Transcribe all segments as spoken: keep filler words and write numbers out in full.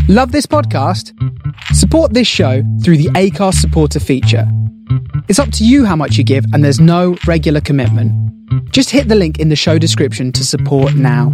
Love this podcast? Support this show through the Acast supporter feature. It's up to you how much you give, and there's no regular commitment. Just hit the link in the show description to support now.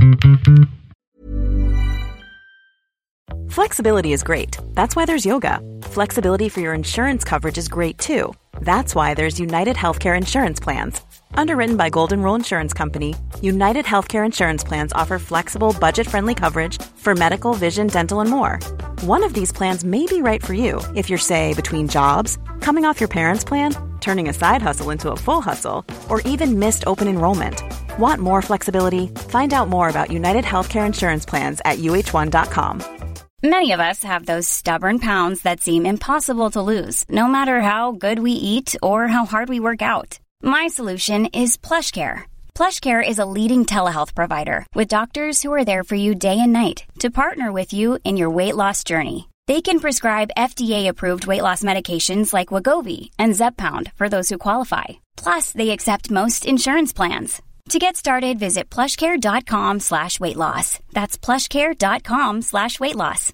Flexibility is great. That's why there's yoga. Flexibility for your insurance coverage is great too. That's why there's United Healthcare Insurance Plans. Underwritten by Golden Rule Insurance Company, United Healthcare Insurance Plans offer flexible, budget-friendly coverage for medical, vision, dental, and more. One of these plans may be right for you if you're, say, between jobs, coming off your parents' plan, turning a side hustle into a full hustle, or even missed open enrollment. Want more flexibility? Find out more about United Healthcare Insurance Plans at U H one dot com. Many of us have those stubborn pounds that seem impossible to lose, no matter how good we eat or how hard we work out. My solution is PlushCare. PlushCare is a leading telehealth provider with doctors who are there for you day and night to partner with you in your weight loss journey. They can prescribe F D A-approved weight loss medications like Wegovy and Zepbound for those who qualify. Plus, they accept most insurance plans. To get started, visit plushcare.com slash weight loss. That's plushcare.com slash weight loss.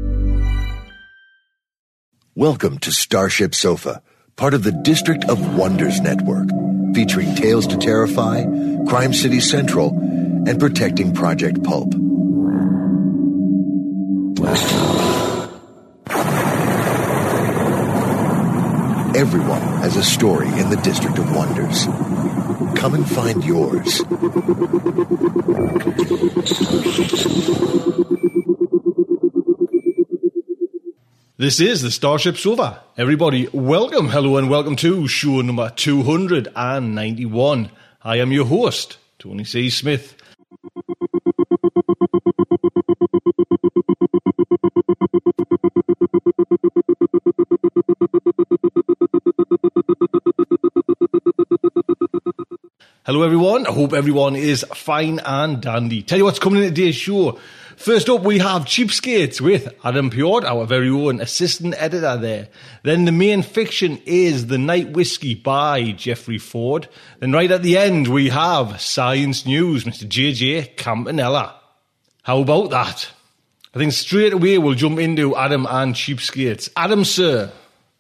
Welcome to Starship Sofa, part of the District of Wonders network, featuring Tales to Terrify, Crime City Central, and Protecting Project Pulp. Everyone has a story in the District of Wonders. Come and find yours. This is the Starship Sofa. Everybody, welcome, hello, and welcome to show number two hundred ninety-one. I am your host, Tony C. Smith. Hello everyone, I hope everyone is fine and dandy. Tell you what's coming in today's show. First up, we have Cheapskates with Adam Pjord, our very own assistant editor there. Then the main fiction is The Night Whiskey by Jeffrey Ford. Then right at the end, we have Science News, Mister J J Campanella. How about that? I think straight away we'll jump into Adam and Cheapskates. Adam, sir.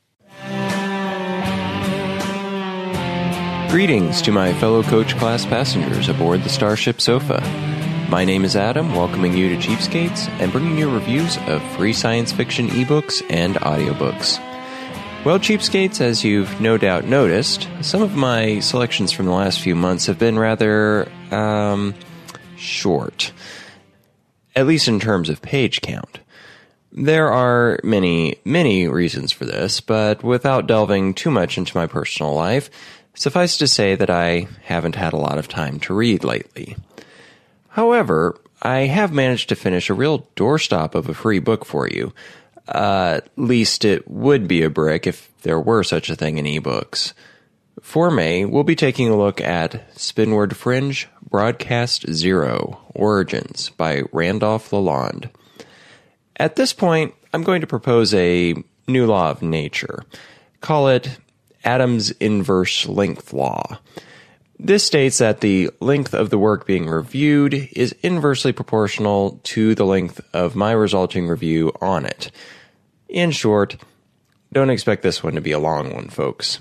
Greetings to my fellow coach class passengers aboard the Starship Sofa. My name is Adam, welcoming you to Cheapskates and bringing you reviews of free science fiction ebooks and audiobooks. Well, Cheapskates, as you've no doubt noticed, some of my selections from the last few months have been rather, um, short. At least in terms of page count. There are many, many reasons for this, but without delving too much into my personal life, suffice to say that I haven't had a lot of time to read lately. However, I have managed to finish a real doorstop of a free book for you. Uh, at least it would be a brick if there were such a thing in ebooks. For May, we'll be taking a look at Spinward Fringe Broadcast Zero Origins by Randolph Lalonde. At this point, I'm going to propose a new law of nature. Call it Adam's inverse length law. This states that the length of the work being reviewed is inversely proportional to the length of my resulting review on it. In short, don't expect this one to be a long one, folks.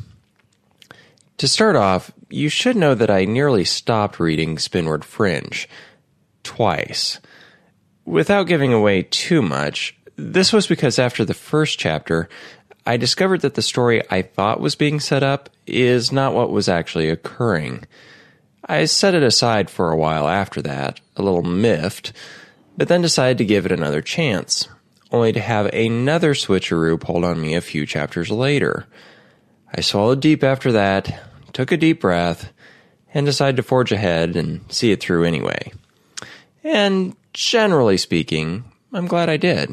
To start off, you should know that I nearly stopped reading Spinward Fringe. Twice. Without giving away too much, this was because after the first chapter, I discovered that the story I thought was being set up is not what was actually occurring. I set it aside for a while after that, a little miffed, but then decided to give it another chance, only to have another switcheroo pulled on me a few chapters later. I swallowed deep after that, took a deep breath, and decided to forge ahead and see it through anyway. And generally speaking, I'm glad I did.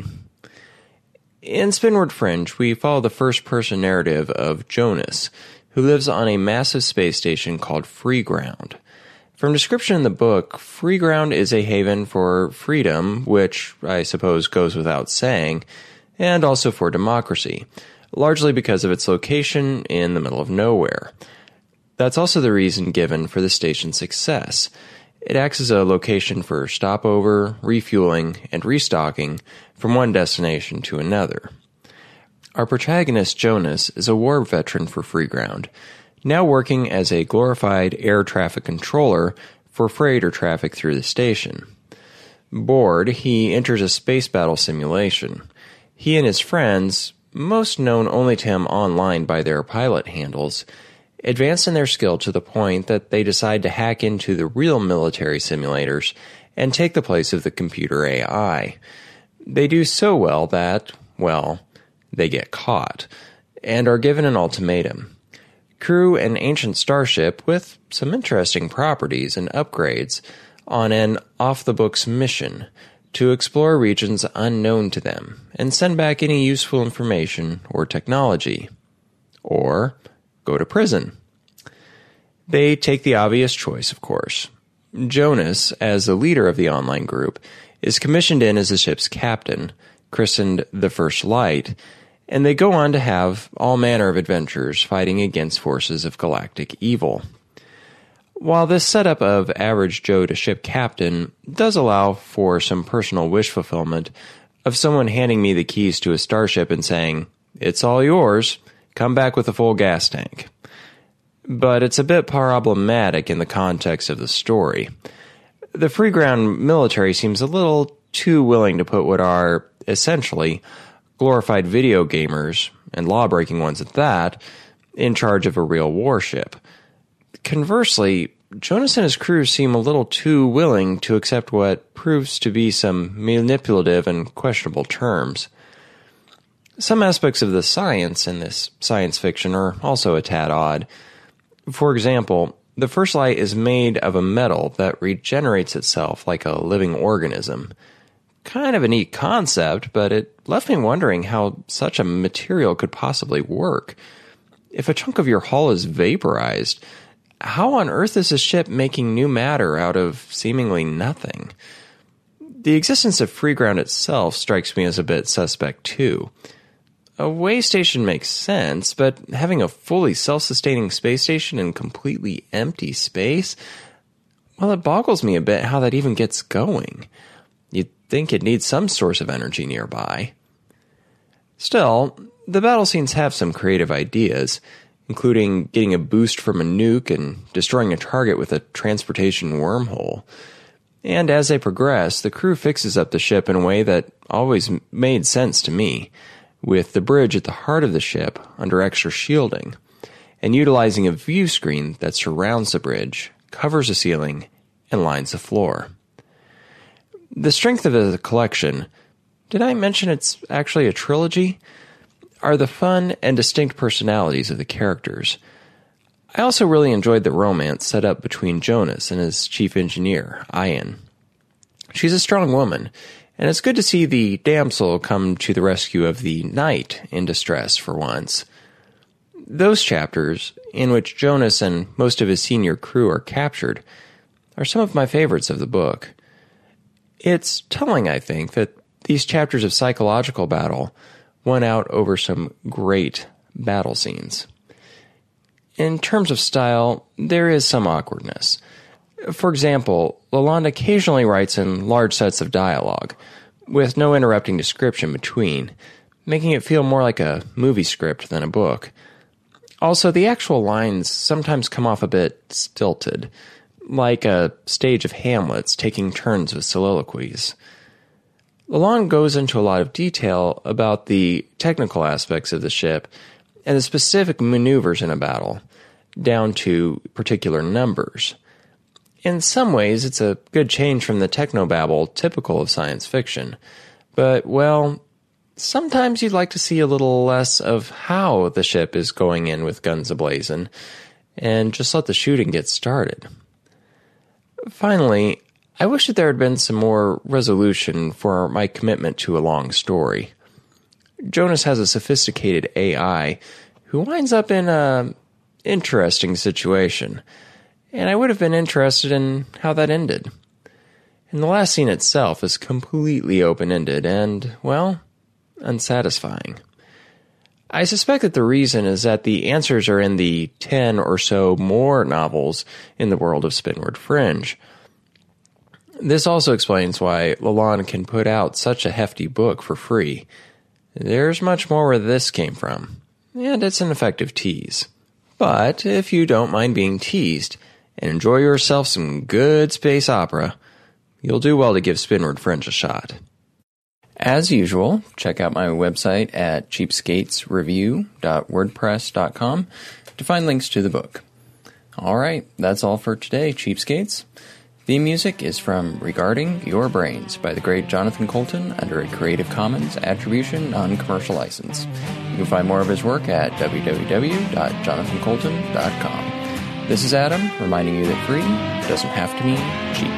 In Spinward Fringe, we follow the first-person narrative of Jonas, who lives on a massive space station called Freeground. From description in the book, Freeground is a haven for freedom, which I suppose goes without saying, and also for democracy, largely because of its location in the middle of nowhere. That's also the reason given for the station's success. It acts as a location for stopover, refueling, and restocking from one destination to another. Our protagonist, Jonas, is a war veteran for Freeground, now working as a glorified air traffic controller for freighter traffic through the station. Bored, he enters a space battle simulation. He and his friends, most known only to him online by their pilot handles, advance in their skill to the point that they decide to hack into the real military simulators and take the place of the computer A I. They do so well that, well, they get caught, and are given an ultimatum. Crew an ancient starship with some interesting properties and upgrades on an off-the-books mission to explore regions unknown to them and send back any useful information or technology. Or go to prison. They take the obvious choice, of course. Jonas, as the leader of the online group, is commissioned in as the ship's captain, christened the First Light, and they go on to have all manner of adventures fighting against forces of galactic evil. While this setup of average Joe to ship captain does allow for some personal wish fulfillment of someone handing me the keys to a starship and saying, "It's all yours, come back with a full gas tank." But it's a bit problematic in the context of the story. The Freeground military seems a little too willing to put what are, essentially, glorified video gamers, and law-breaking ones at that, in charge of a real warship. Conversely, Jonas and his crew seem a little too willing to accept what proves to be some manipulative and questionable terms. Some aspects of the science in this science fiction are also a tad odd. For example, the First Light is made of a metal that regenerates itself like a living organism. Kind of a neat concept, but it left me wondering how such a material could possibly work. If a chunk of your hull is vaporized, how on earth is a ship making new matter out of seemingly nothing? The existence of Freeground itself strikes me as a bit suspect too. A way station makes sense, but having a fully self-sustaining space station in completely empty space, well, it boggles me a bit how that even gets going. You'd think it needs some source of energy nearby. Still, the battle scenes have some creative ideas, including getting a boost from a nuke and destroying a target with a transportation wormhole. And as they progress, the crew fixes up the ship in a way that always made sense to me, with the bridge at the heart of the ship under extra shielding, and utilizing a view screen that surrounds the bridge, covers the ceiling, and lines the floor. The strength of the collection, did I mention it's actually a trilogy, are the fun and distinct personalities of the characters. I also really enjoyed the romance set up between Jonas and his chief engineer, Ian. She's a strong woman, and it's good to see the damsel come to the rescue of the knight in distress for once. Those chapters, in which Jonas and most of his senior crew are captured, are some of my favorites of the book. It's telling, I think, that these chapters of psychological battle won out over some great battle scenes. In terms of style, there is some awkwardness. For example, Lalonde occasionally writes in large sets of dialogue, with no interrupting description between, making it feel more like a movie script than a book. Also, the actual lines sometimes come off a bit stilted, like a stage of Hamlets taking turns with soliloquies. Lalonde goes into a lot of detail about the technical aspects of the ship and the specific maneuvers in a battle, down to particular numbers. In some ways, it's a good change from the technobabble typical of science fiction, but, well, sometimes you'd like to see a little less of how the ship is going in with guns ablazing, and just let the shooting get started. Finally, I wish that there had been some more resolution for my commitment to a long story. Jonas has a sophisticated A I who winds up in a interesting situation, and I would have been interested in how that ended. And the last scene itself is completely open-ended and, well, unsatisfying. I suspect that the reason is that the answers are in the ten or so more novels in the world of Spinward Fringe. This also explains why Lalonde can put out such a hefty book for free. There's much more where this came from, and it's an effective tease. But if you don't mind being teased and enjoy yourself some good space opera, you'll do well to give Spinward French a shot. As usual, check out my website at cheapskates review dot wordpress dot com to find links to the book. Alright, that's all for today, Cheapskates. Theme music is from Regarding Your Brains by the great Jonathan Coulton under a Creative Commons Attribution Non-Commercial License. You can find more of his work at w w w dot jonathan coulton dot com. This is Adam, reminding you that free doesn't have to mean cheap.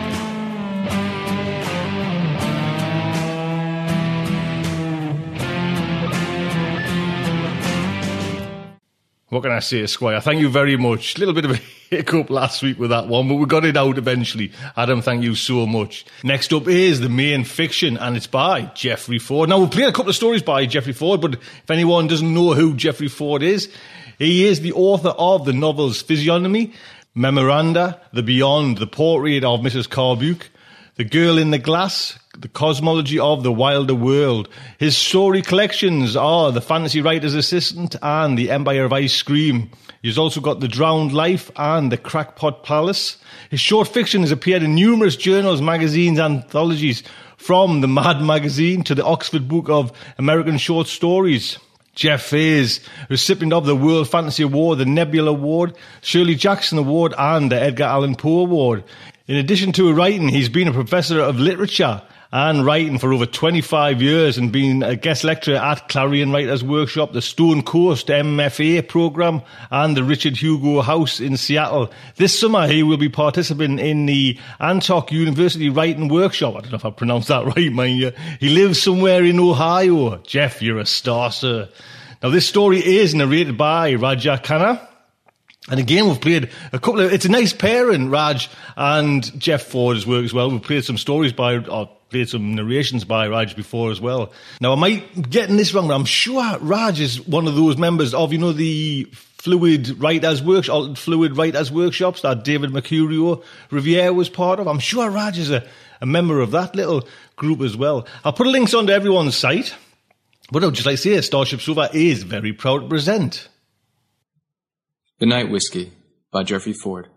What can I say, Squire? Thank you very much. A little bit of a hiccup last week with that one, but we got it out eventually. Adam, thank you so much. Next up is the main fiction, and it's by Jeffrey Ford. Now, we'll play a couple of stories by Jeffrey Ford, but if anyone doesn't know who Jeffrey Ford is, he is the author of the novels Physiognomy, Memoranda, The Beyond, The Portrait of Missus Carbuke, The Girl in the Glass, The Cosmology of the Wilder World. His story collections are The Fantasy Writer's Assistant and The Empire of Ice Cream. He's also got The Drowned Life and The Crackpot Palace. His short fiction has appeared in numerous journals, magazines, anthologies, from the Mad magazine to the Oxford Book of American Short Stories. Jeff is recipient of the World Fantasy Award, the Nebula Award, Shirley Jackson Award, and the Edgar Allan Poe Award. In addition to writing, he's been a professor of literature and writing for over twenty-five years and been a guest lecturer at Clarion Writers Workshop, the Stone Coast M F A program, and the Richard Hugo House in Seattle. This summer, he will be participating in the Antioch University Writing Workshop. I don't know if I pronounced that right, mind you. He lives somewhere in Ohio. Jeff, you're a star, sir. Now, this story is narrated by Raja Khanna. And again, we've played a couple of, it's a nice pairing, Raj and Jeff Ford's work as well. We've played some stories by, or played some narrations by Raj before as well. Now, I might be getting this wrong, but I'm sure Raj is one of those members of, you know, the Fluid Writers Workshop, Fluid Writers Workshops that David Mercurio Riviere was part of. I'm sure Raj is a, a member of that little group as well. I'll put links onto everyone's site. But I'd just like to say, Starship Sofa is very proud to present The Night Whiskey by Jeffrey Ford.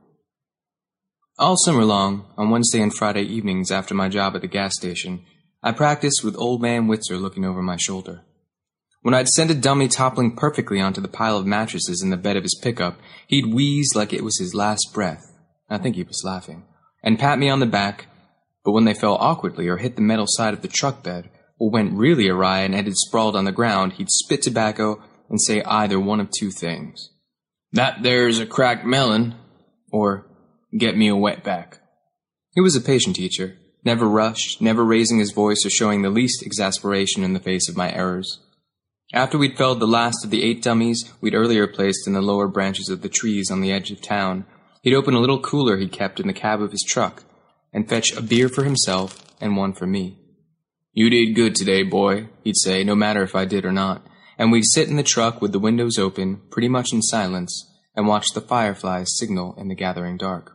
All summer long, on Wednesday and Friday evenings after my job at the gas station, I practiced with Old Man Witzer looking over my shoulder. When I'd send a dummy toppling perfectly onto the pile of mattresses in the bed of his pickup, he'd wheeze like it was his last breath. I think he was laughing. And pat me on the back, but when they fell awkwardly or hit the metal side of the truck bed, or went really awry and ended sprawled on the ground, he'd spit tobacco and say either one of two things. That there's a cracked melon, or get me a wetback. He was a patient teacher, never rushed, never raising his voice or showing the least exasperation in the face of my errors. After we'd felled the last of the eight dummies we'd earlier placed in the lower branches of the trees on the edge of town, he'd open a little cooler he kept in the cab of his truck and fetch a beer for himself and one for me. You did good today, boy, he'd say, no matter if I did or not. And we'd sit in the truck with the windows open, pretty much in silence, and watch the fireflies signal in the gathering dark.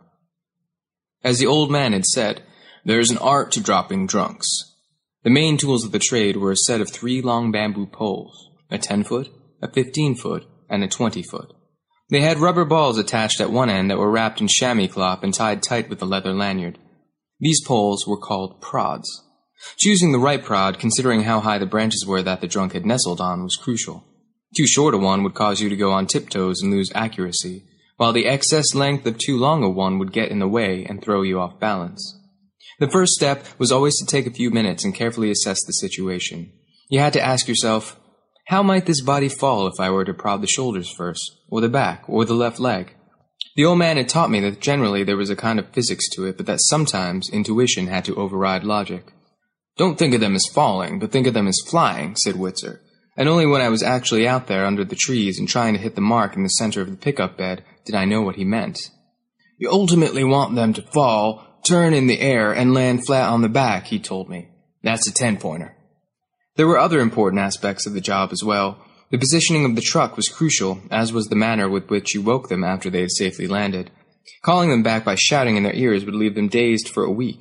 As the old man had said, there's an art to dropping drunks. The main tools of the trade were a set of three long bamboo poles, a ten-foot, a fifteen-foot, and a twenty-foot. They had rubber balls attached at one end that were wrapped in chamois cloth and tied tight with a leather lanyard. These poles were called prods. Choosing the right prod, considering how high the branches were that the drunk had nestled on, was crucial. Too short a one would cause you to go on tiptoes and lose accuracy, while the excess length of too long a one would get in the way and throw you off balance. The first step was always to take a few minutes and carefully assess the situation. You had to ask yourself, how might this body fall if I were to prod the shoulders first, or the back, or the left leg? The old man had taught me that generally there was a kind of physics to it, but that sometimes intuition had to override logic. Don't think of them as falling, but think of them as flying, said Witzer. And only when I was actually out there under the trees and trying to hit the mark in the center of the pickup bed did I know what he meant. You ultimately want them to fall, turn in the air, and land flat on the back, he told me. That's a ten-pointer. There were other important aspects of the job as well. The positioning of the truck was crucial, as was the manner with which you woke them after they had safely landed. Calling them back by shouting in their ears would leave them dazed for a week.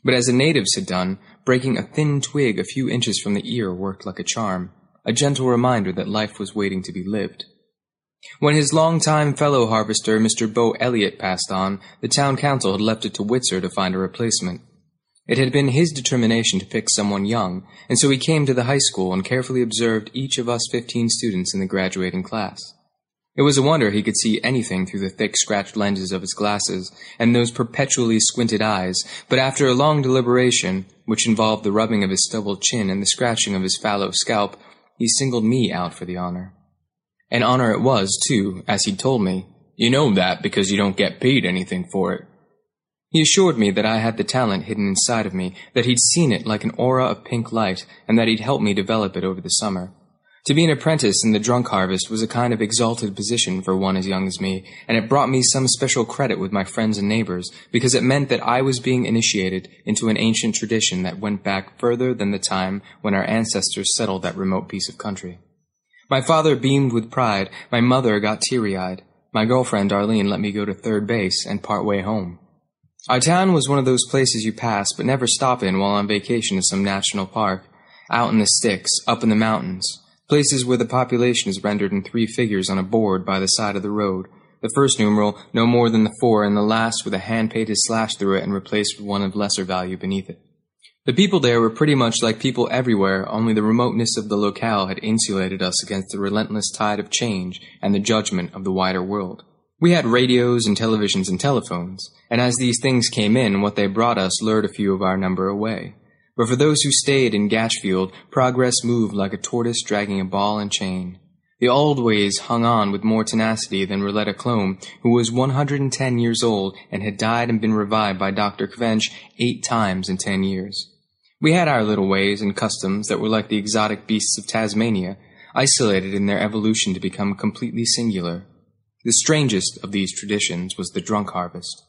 But as the natives had done, breaking a thin twig a few inches from the ear worked like a charm, a gentle reminder that life was waiting to be lived. When his longtime fellow harvester, Mister Bo Elliott, passed on, the town council had left it to Whitzer to find a replacement. It had been his determination to pick someone young, and so he came to the high school and carefully observed each of us fifteen students in the graduating class. It was a wonder he could see anything through the thick scratched lenses of his glasses and those perpetually squinted eyes, but after a long deliberation, which involved the rubbing of his stubbled chin and the scratching of his fallow scalp, he singled me out for the honor. An honor it was, too, as he'd told me. You know that because you don't get paid anything for it. He assured me that I had the talent hidden inside of me, that he'd seen it like an aura of pink light, and that he'd helped me develop it over the summer. To be an apprentice in the drunk harvest was a kind of exalted position for one as young as me, and it brought me some special credit with my friends and neighbors, because it meant that I was being initiated into an ancient tradition that went back further than the time when our ancestors settled that remote piece of country. My father beamed with pride, my mother got teary-eyed, my girlfriend Darlene let me go to third base and part way home. Our town was one of those places you pass but never stop in while on vacation in some national park, out in the sticks, up in the mountains, places where the population is rendered in three figures on a board by the side of the road, the first numeral no more than the four and the last with a hand-painted slash through it and replaced with one of lesser value beneath it. The people there were pretty much like people everywhere, only the remoteness of the locale had insulated us against the relentless tide of change and the judgment of the wider world. We had radios and televisions and telephones, and as these things came in, what they brought us lured a few of our number away. But for those who stayed in Gatchfield, progress moved like a tortoise dragging a ball and chain. The old ways hung on with more tenacity than Roletta Clome, who was one hundred ten years old and had died and been revived by Doctor Kvench eight times in ten years. We had our little ways and customs that were like the exotic beasts of Tasmania, isolated in their evolution to become completely singular. The strangest of these traditions was the drunk harvest.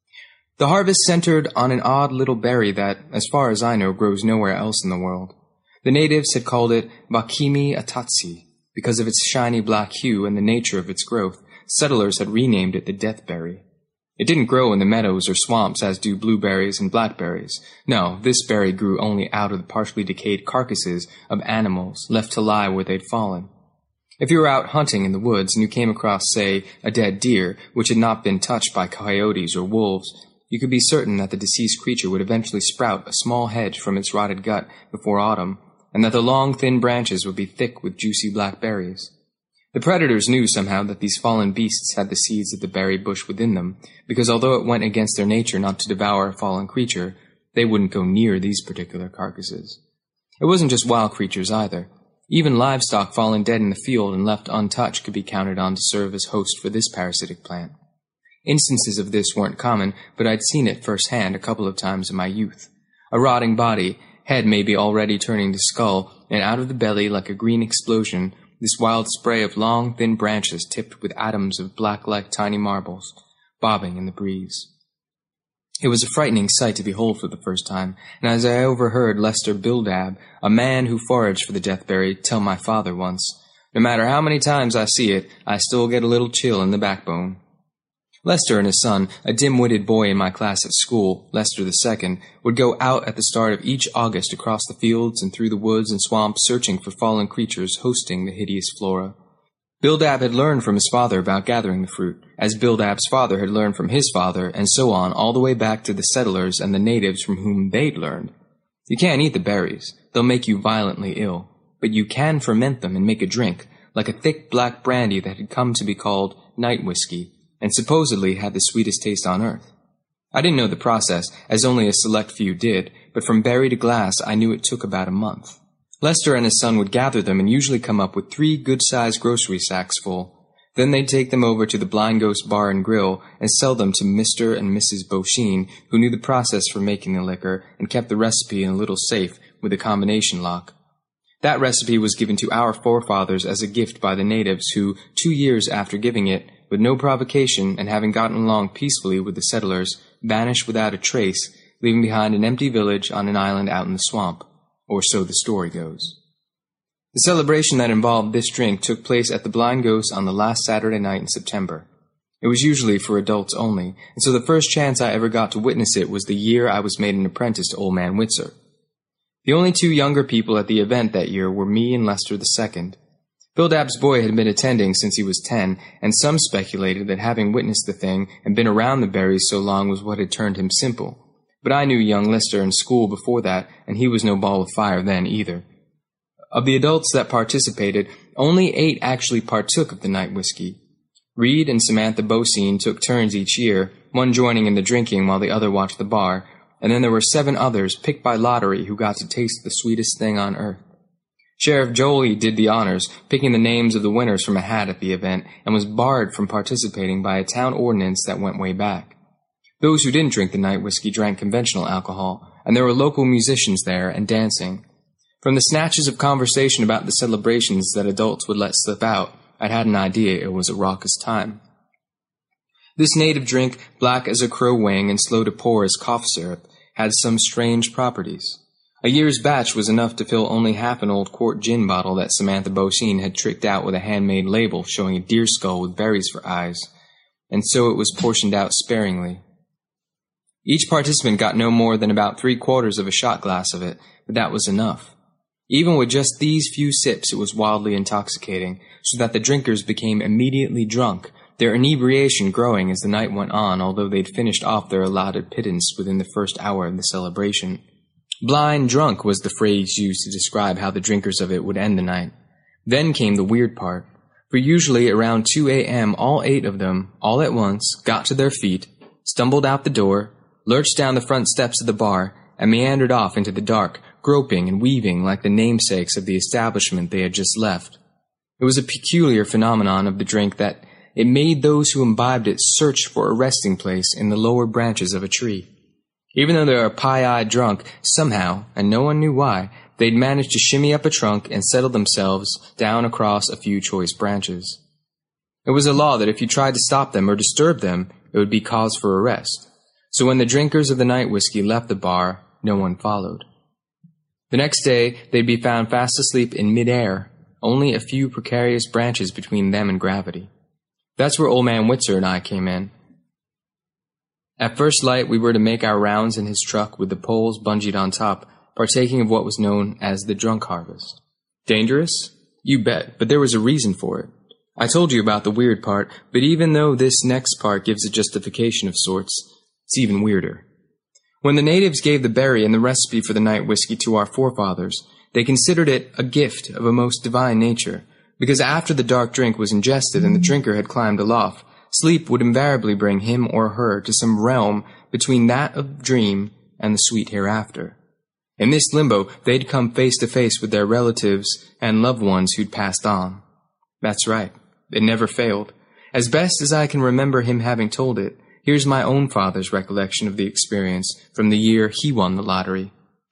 The harvest centered on an odd little berry that, as far as I know, grows nowhere else in the world. The natives had called it Bakimi Atatsi, because of its shiny black hue and the nature of its growth. Settlers had renamed it the deathberry. It didn't grow in the meadows or swamps as do blueberries and blackberries. No, this berry grew only out of the partially decayed carcasses of animals left to lie where they'd fallen. If you were out hunting in the woods and you came across, say, a dead deer which had not been touched by coyotes or wolves, you could be certain that the deceased creature would eventually sprout a small hedge from its rotted gut before autumn, and that the long, thin branches would be thick with juicy black berries. The predators knew somehow that these fallen beasts had the seeds of the berry bush within them, because although it went against their nature not to devour a fallen creature, they wouldn't go near these particular carcasses. It wasn't just wild creatures either. Even livestock fallen dead in the field and left untouched could be counted on to serve as host for this parasitic plant. Instances of this weren't common, but I'd seen it firsthand a couple of times in my youth. A rotting body, head maybe already turning to skull, and out of the belly, like a green explosion, this wild spray of long, thin branches tipped with atoms of black like tiny marbles, bobbing in the breeze. It was a frightening sight to behold for the first time, and as I overheard Lester Bildab, a man who foraged for the deathberry, tell my father once, "No matter how many times I see it, I still get a little chill in the backbone." Lester and his son, a dim-witted boy in my class at school, Lester the Second, would go out at the start of each August across the fields and through the woods and swamps searching for fallen creatures hosting the hideous flora. Bildab had learned from his father about gathering the fruit, as Bildab's father had learned from his father, and so on all the way back to the settlers and the natives from whom they'd learned. You can't eat the berries. They'll make you violently ill. But you can ferment them and make a drink, like a thick black brandy that had come to be called night whiskey, and supposedly had the sweetest taste on earth. I didn't know the process, as only a select few did, but from berry to glass I knew it took about a month. Lester and his son would gather them and usually come up with three good-sized grocery sacks full. Then they'd take them over to the Blind Ghost Bar and Grill and sell them to Mister and Missus Beauchene, who knew the process for making the liquor and kept the recipe in a little safe with a combination lock. That recipe was given to our forefathers as a gift by the natives who, two years after giving it, with no provocation and having gotten along peacefully with the settlers, vanished without a trace, leaving behind an empty village on an island out in the swamp. Or so the story goes. The celebration that involved this drink took place at the Blind Ghost on the last Saturday night in September. It was usually for adults only, and so the first chance I ever got to witness it was the year I was made an apprentice to Old Man Witzer. The only two younger people at the event that year were me and Lester the Second. Bill Dabb's boy had been attending since he was ten, and some speculated that having witnessed the thing and been around the berries so long was what had turned him simple. But I knew young Lester in school before that, and he was no ball of fire then either. Of the adults that participated, only eight actually partook of the night whiskey. Reed and Samantha Bosine took turns each year, one joining in the drinking while the other watched the bar, and then there were seven others picked by lottery who got to taste the sweetest thing on earth. Sheriff Jolie did the honors, picking the names of the winners from a hat at the event, and was barred from participating by a town ordinance that went way back. Those who didn't drink the night whiskey drank conventional alcohol, and there were local musicians there and dancing. From the snatches of conversation about the celebrations that adults would let slip out, I'd had an idea it was a raucous time. This native drink, black as a crow wing and slow to pour as cough syrup, had some strange properties. A year's batch was enough to fill only half an old quart gin bottle that Samantha Bosine had tricked out with a handmade label showing a deer skull with berries for eyes, and so it was portioned out sparingly. Each participant got no more than about three quarters of a shot glass of it, but that was enough. Even with just these few sips, it was wildly intoxicating, so that the drinkers became immediately drunk, their inebriation growing as the night went on, although they'd finished off their allotted pittance within the first hour of the celebration. Blind drunk was the phrase used to describe how the drinkers of it would end the night. Then came the weird part, for usually around two a.m. all eight of them, all at once, got to their feet, stumbled out the door, lurched down the front steps of the bar, and meandered off into the dark, groping and weaving like the namesakes of the establishment they had just left. It was a peculiar phenomenon of the drink that it made those who imbibed it search for a resting place in the lower branches of a tree. Even though they were pie-eyed drunk, somehow, and no one knew why, they'd managed to shimmy up a trunk and settle themselves down across a few choice branches. It was a law that if you tried to stop them or disturb them, it would be cause for arrest. So when the drinkers of the night whiskey left the bar, no one followed. The next day, they'd be found fast asleep in mid-air, only a few precarious branches between them and gravity. That's where Old Man Witzer and I came in. At first light, we were to make our rounds in his truck with the poles bungeed on top, partaking of what was known as the drunk harvest. Dangerous? You bet, but there was a reason for it. I told you about the weird part, but even though this next part gives a justification of sorts, it's even weirder. When the natives gave the berry and the recipe for the night whiskey to our forefathers, they considered it a gift of a most divine nature, because after the dark drink was ingested and the drinker had climbed aloft, sleep would invariably bring him or her to some realm between that of dream and the sweet hereafter. In this limbo, they'd come face to face with their relatives and loved ones who'd passed on. That's right. It never failed. As best as I can remember him having told it, here's my own father's recollection of the experience from the year he won the lottery.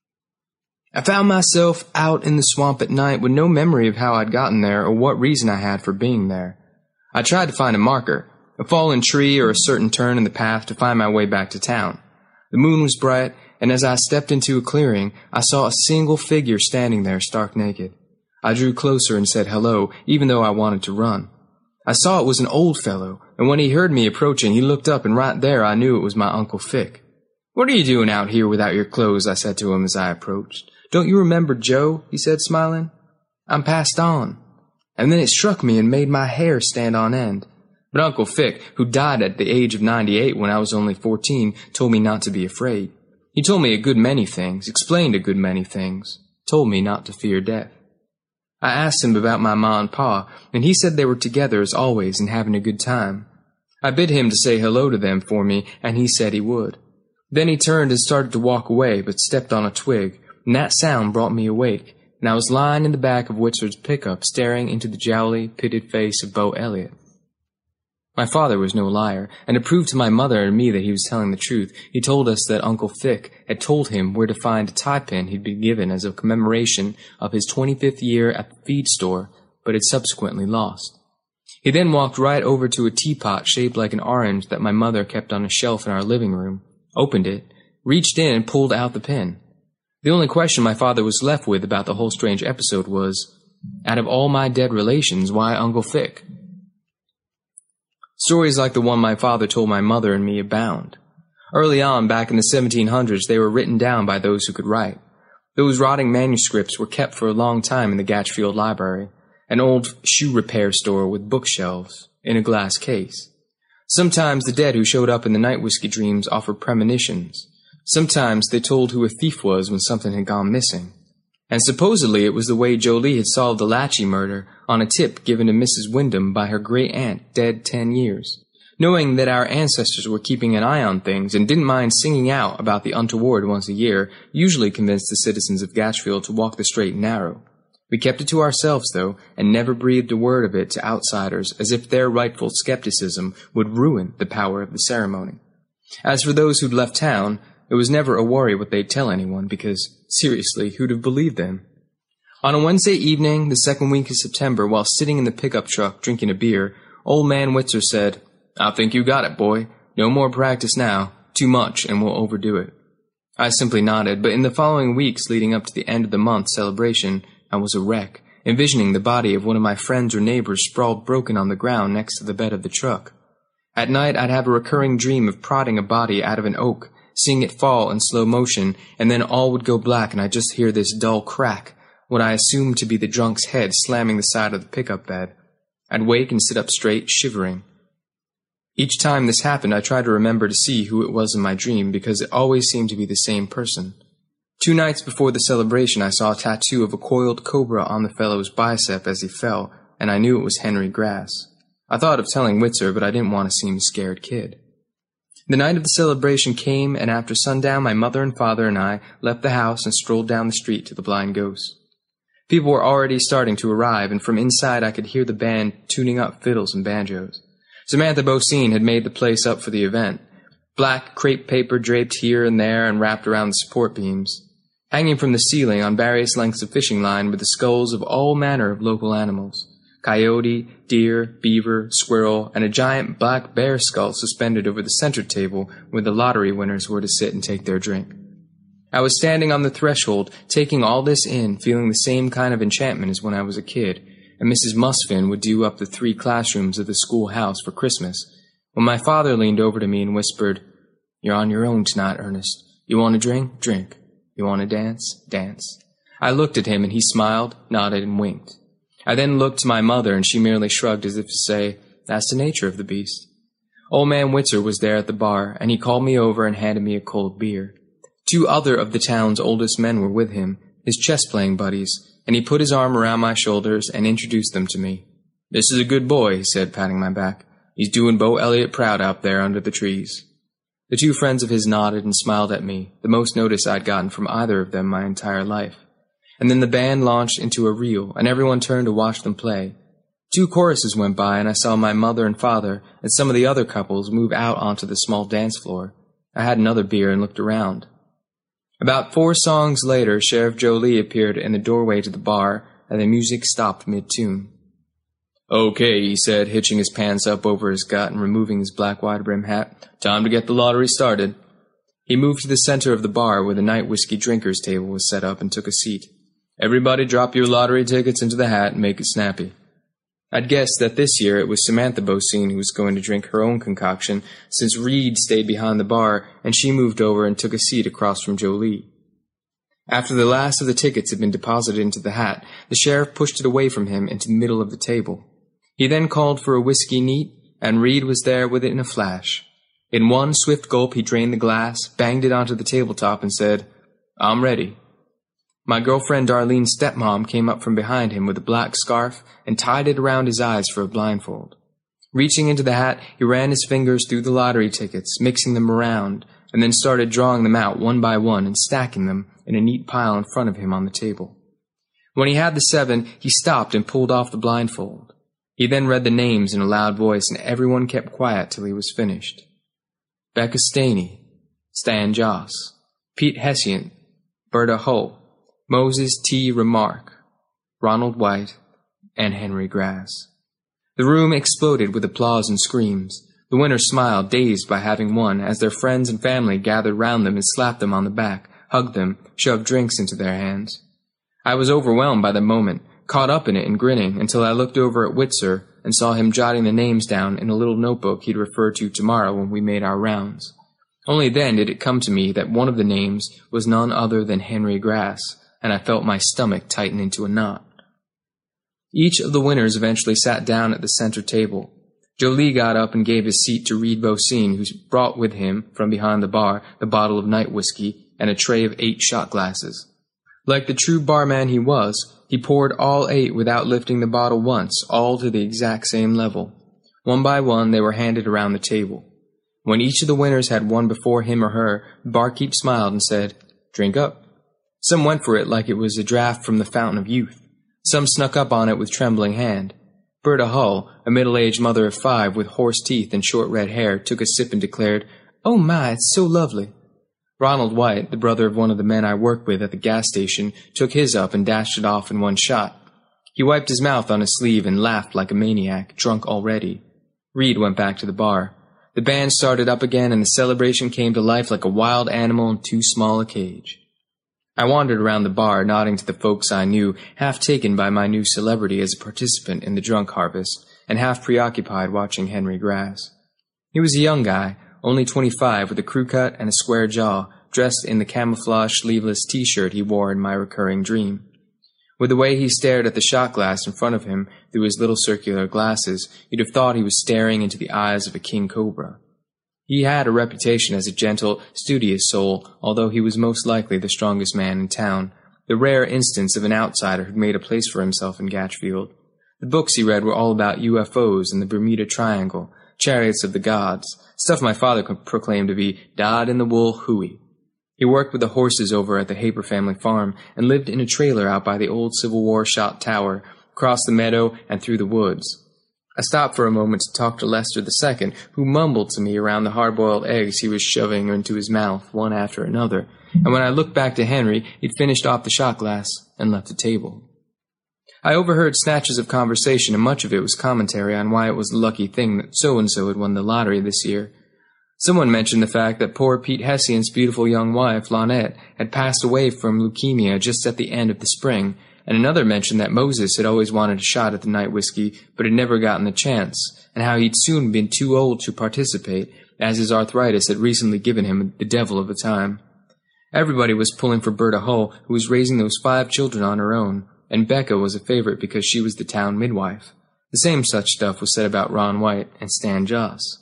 I found myself out in the swamp at night with no memory of how I'd gotten there or what reason I had for being there. I tried to find a marker, a fallen tree or a certain turn in the path to find my way back to town. The moon was bright, and as I stepped into a clearing, I saw a single figure standing there stark naked. I drew closer and said hello, even though I wanted to run. I saw it was an old fellow, and when he heard me approaching, he looked up, and right there I knew it was my Uncle Fick. "What are you doing out here without your clothes?" I said to him as I approached. "Don't you remember Joe?" he said, smiling. "I'm passed on." And then it struck me and made my hair stand on end. But Uncle Fick, who died at the age of ninety-eight when I was only fourteen, told me not to be afraid. He told me a good many things, explained a good many things, told me not to fear death. I asked him about my ma and pa, and he said they were together as always and having a good time. I bid him to say hello to them for me, and he said he would. Then he turned and started to walk away, but stepped on a twig, and that sound brought me awake, and I was lying in the back of Witzer's pickup staring into the jowly, pitted face of Bo Elliott. My father was no liar, and to prove to my mother and me that he was telling the truth, he told us that Uncle Fick had told him where to find a tie pin he'd been given as a commemoration of his twenty-fifth year at the feed store, but had subsequently lost. He then walked right over to a teapot shaped like an orange that my mother kept on a shelf in our living room, opened it, reached in and pulled out the pin. The only question my father was left with about the whole strange episode was, out of all my dead relations, why Uncle Fick? Stories like the one my father told my mother and me abound. Early on, back in the seventeen hundreds, they were written down by those who could write. Those rotting manuscripts were kept for a long time in the Gatchfield Library, an old shoe repair store with bookshelves, in a glass case. Sometimes the dead who showed up in the night whiskey dreams offered premonitions. Sometimes they told who a thief was when something had gone missing. And supposedly it was the way Jolie had solved the Latchy murder on a tip given to Missus Wyndham by her great-aunt, dead ten years. Knowing that our ancestors were keeping an eye on things and didn't mind singing out about the untoward once a year, usually convinced the citizens of Gatchfield to walk the straight and narrow. We kept it to ourselves, though, and never breathed a word of it to outsiders, as if their rightful skepticism would ruin the power of the ceremony. As for those who'd left town, it was never a worry what they'd tell anyone, because, seriously, who'd have believed them? On a Wednesday evening, the second week of September, while sitting in the pickup truck drinking a beer, old man Witzer said, "I think you got it, boy. No more practice now. Too much, and we'll overdo it." I simply nodded, but in the following weeks leading up to the end of the month celebration, I was a wreck, envisioning the body of one of my friends or neighbors sprawled broken on the ground next to the bed of the truck. At night, I'd have a recurring dream of prodding a body out of an oak, seeing it fall in slow motion, and then all would go black and I'd just hear this dull crack, what I assumed to be the drunk's head slamming the side of the pickup bed. I'd wake and sit up straight, shivering. Each time this happened, I tried to remember to see who it was in my dream, because it always seemed to be the same person. Two nights before the celebration, I saw a tattoo of a coiled cobra on the fellow's bicep as he fell, and I knew it was Henry Grass. I thought of telling Witzer, but I didn't want to seem a scared kid. The night of the celebration came, and after sundown, my mother and father and I left the house and strolled down the street to the Blind Ghost. People were already starting to arrive, and from inside I could hear the band tuning up fiddles and banjos. Samantha Bocine had made the place up for the event. Black crepe paper draped here and there and wrapped around the support beams. Hanging from the ceiling on various lengths of fishing line were the skulls of all manner of local animals. Coyote, deer, beaver, squirrel, and a giant black bear skull suspended over the center table where the lottery winners were to sit and take their drink. I was standing on the threshold, taking all this in, feeling the same kind of enchantment as when I was a kid, and Missus Musfin would do up the three classrooms of the schoolhouse for Christmas, when my father leaned over to me and whispered, "You're on your own tonight, Ernest. You want a drink? Drink. You want to dance? Dance." I looked at him, and he smiled, nodded, and winked. I then looked to my mother, and she merely shrugged as if to say, "That's the nature of the beast." Old man Witzer was there at the bar, and he called me over and handed me a cold beer. Two other of the town's oldest men were with him, his chess-playing buddies, and he put his arm around my shoulders and introduced them to me. "This is a good boy," he said, patting my back. "He's doing Bo Elliott proud out there under the trees." The two friends of his nodded and smiled at me, the most notice I'd gotten from either of them my entire life. And then the band launched into a reel, and everyone turned to watch them play. Two choruses went by, and I saw my mother and father and some of the other couples move out onto the small dance floor. I had another beer and looked around. About four songs later, Sheriff Jolie appeared in the doorway to the bar, and the music stopped mid-tune. "Okay," he said, hitching his pants up over his gut and removing his black wide-brim hat. "Time to get the lottery started." He moved to the center of the bar where the night whiskey drinkers' table was set up and took a seat. "Everybody drop your lottery tickets into the hat and make it snappy." I'd guessed that this year it was Samantha Bocine who was going to drink her own concoction, since Reed stayed behind the bar, and she moved over and took a seat across from Jolie. After the last of the tickets had been deposited into the hat, the sheriff pushed it away from him into the middle of the table. He then called for a whiskey neat, and Reed was there with it in a flash. In one swift gulp he drained the glass, banged it onto the tabletop, and said, "I'm ready." My girlfriend Darlene's stepmom came up from behind him with a black scarf and tied it around his eyes for a blindfold. Reaching into the hat, he ran his fingers through the lottery tickets, mixing them around, and then started drawing them out one by one and stacking them in a neat pile in front of him on the table. When he had the seven, he stopped and pulled off the blindfold. He then read the names in a loud voice, and everyone kept quiet till he was finished. Becca Staney, Stan Joss, Pete Hessian, Berta Hull, Moses T. Remark, Ronald White, and Henry Grass. The room exploded with applause and screams. The winners smiled, dazed by having won, as their friends and family gathered round them and slapped them on the back, hugged them, shoved drinks into their hands. I was overwhelmed by the moment, caught up in it and grinning, until I looked over at Witzer, and saw him jotting the names down in a little notebook he'd refer to tomorrow when we made our rounds. Only then did it come to me that one of the names was none other than Henry Grass, and I felt my stomach tighten into a knot. Each of the winners eventually sat down at the center table. Jolie got up and gave his seat to Reed Beausine, who brought with him, from behind the bar, the bottle of night whiskey and a tray of eight shot glasses. Like the true barman he was, he poured all eight without lifting the bottle once, all to the exact same level. One by one they were handed around the table. When each of the winners had one before him or her, the barkeep smiled and said, "Drink up." Some went for it like it was a draught from the fountain of youth. Some snuck up on it with trembling hand. Berta Hull, a middle-aged mother of five with horse teeth and short red hair, took a sip and declared, "Oh my, it's so lovely." Ronald White, the brother of one of the men I worked with at the gas station, took his up and dashed it off in one shot. He wiped his mouth on his sleeve and laughed like a maniac, drunk already. Reed went back to the bar. The band started up again, and the celebration came to life like a wild animal in too small a cage. I wandered around the bar, nodding to the folks I knew, half taken by my new celebrity as a participant in the drunk harvest, and half preoccupied watching Henry Grass. He was a young guy, only twenty-five, with a crew cut and a square jaw, dressed in the camouflage sleeveless T-shirt he wore in my recurring dream. With the way he stared at the shot glass in front of him through his little circular glasses, you'd have thought he was staring into the eyes of a king cobra. He had a reputation as a gentle, studious soul, although he was most likely the strongest man in town, the rare instance of an outsider who'd made a place for himself in Gatchfield. The books he read were all about U F Os and the Bermuda Triangle, chariots of the gods, stuff my father proclaimed to be dyed-in-the-wool hooey. He worked with the horses over at the Haber family farm and lived in a trailer out by the old Civil War shot tower, across the meadow and through the woods. I stopped for a moment to talk to Lester the Second, who mumbled to me around the hard-boiled eggs he was shoving into his mouth, one after another, and when I looked back to Henry, he'd finished off the shot glass and left the table. I overheard snatches of conversation, and much of it was commentary on why it was a lucky thing that so-and-so had won the lottery this year. Someone mentioned the fact that poor Pete Hessian's beautiful young wife, Lonette, had passed away from leukemia just at the end of the spring, and another mentioned that Moses had always wanted a shot at the night whiskey, but had never gotten the chance, and how he'd soon been too old to participate, as his arthritis had recently given him the devil of a time. Everybody was pulling for Berta Hull, who was raising those five children on her own, and Becca was a favorite because she was the town midwife. The same such stuff was said about Ron White and Stan Joss.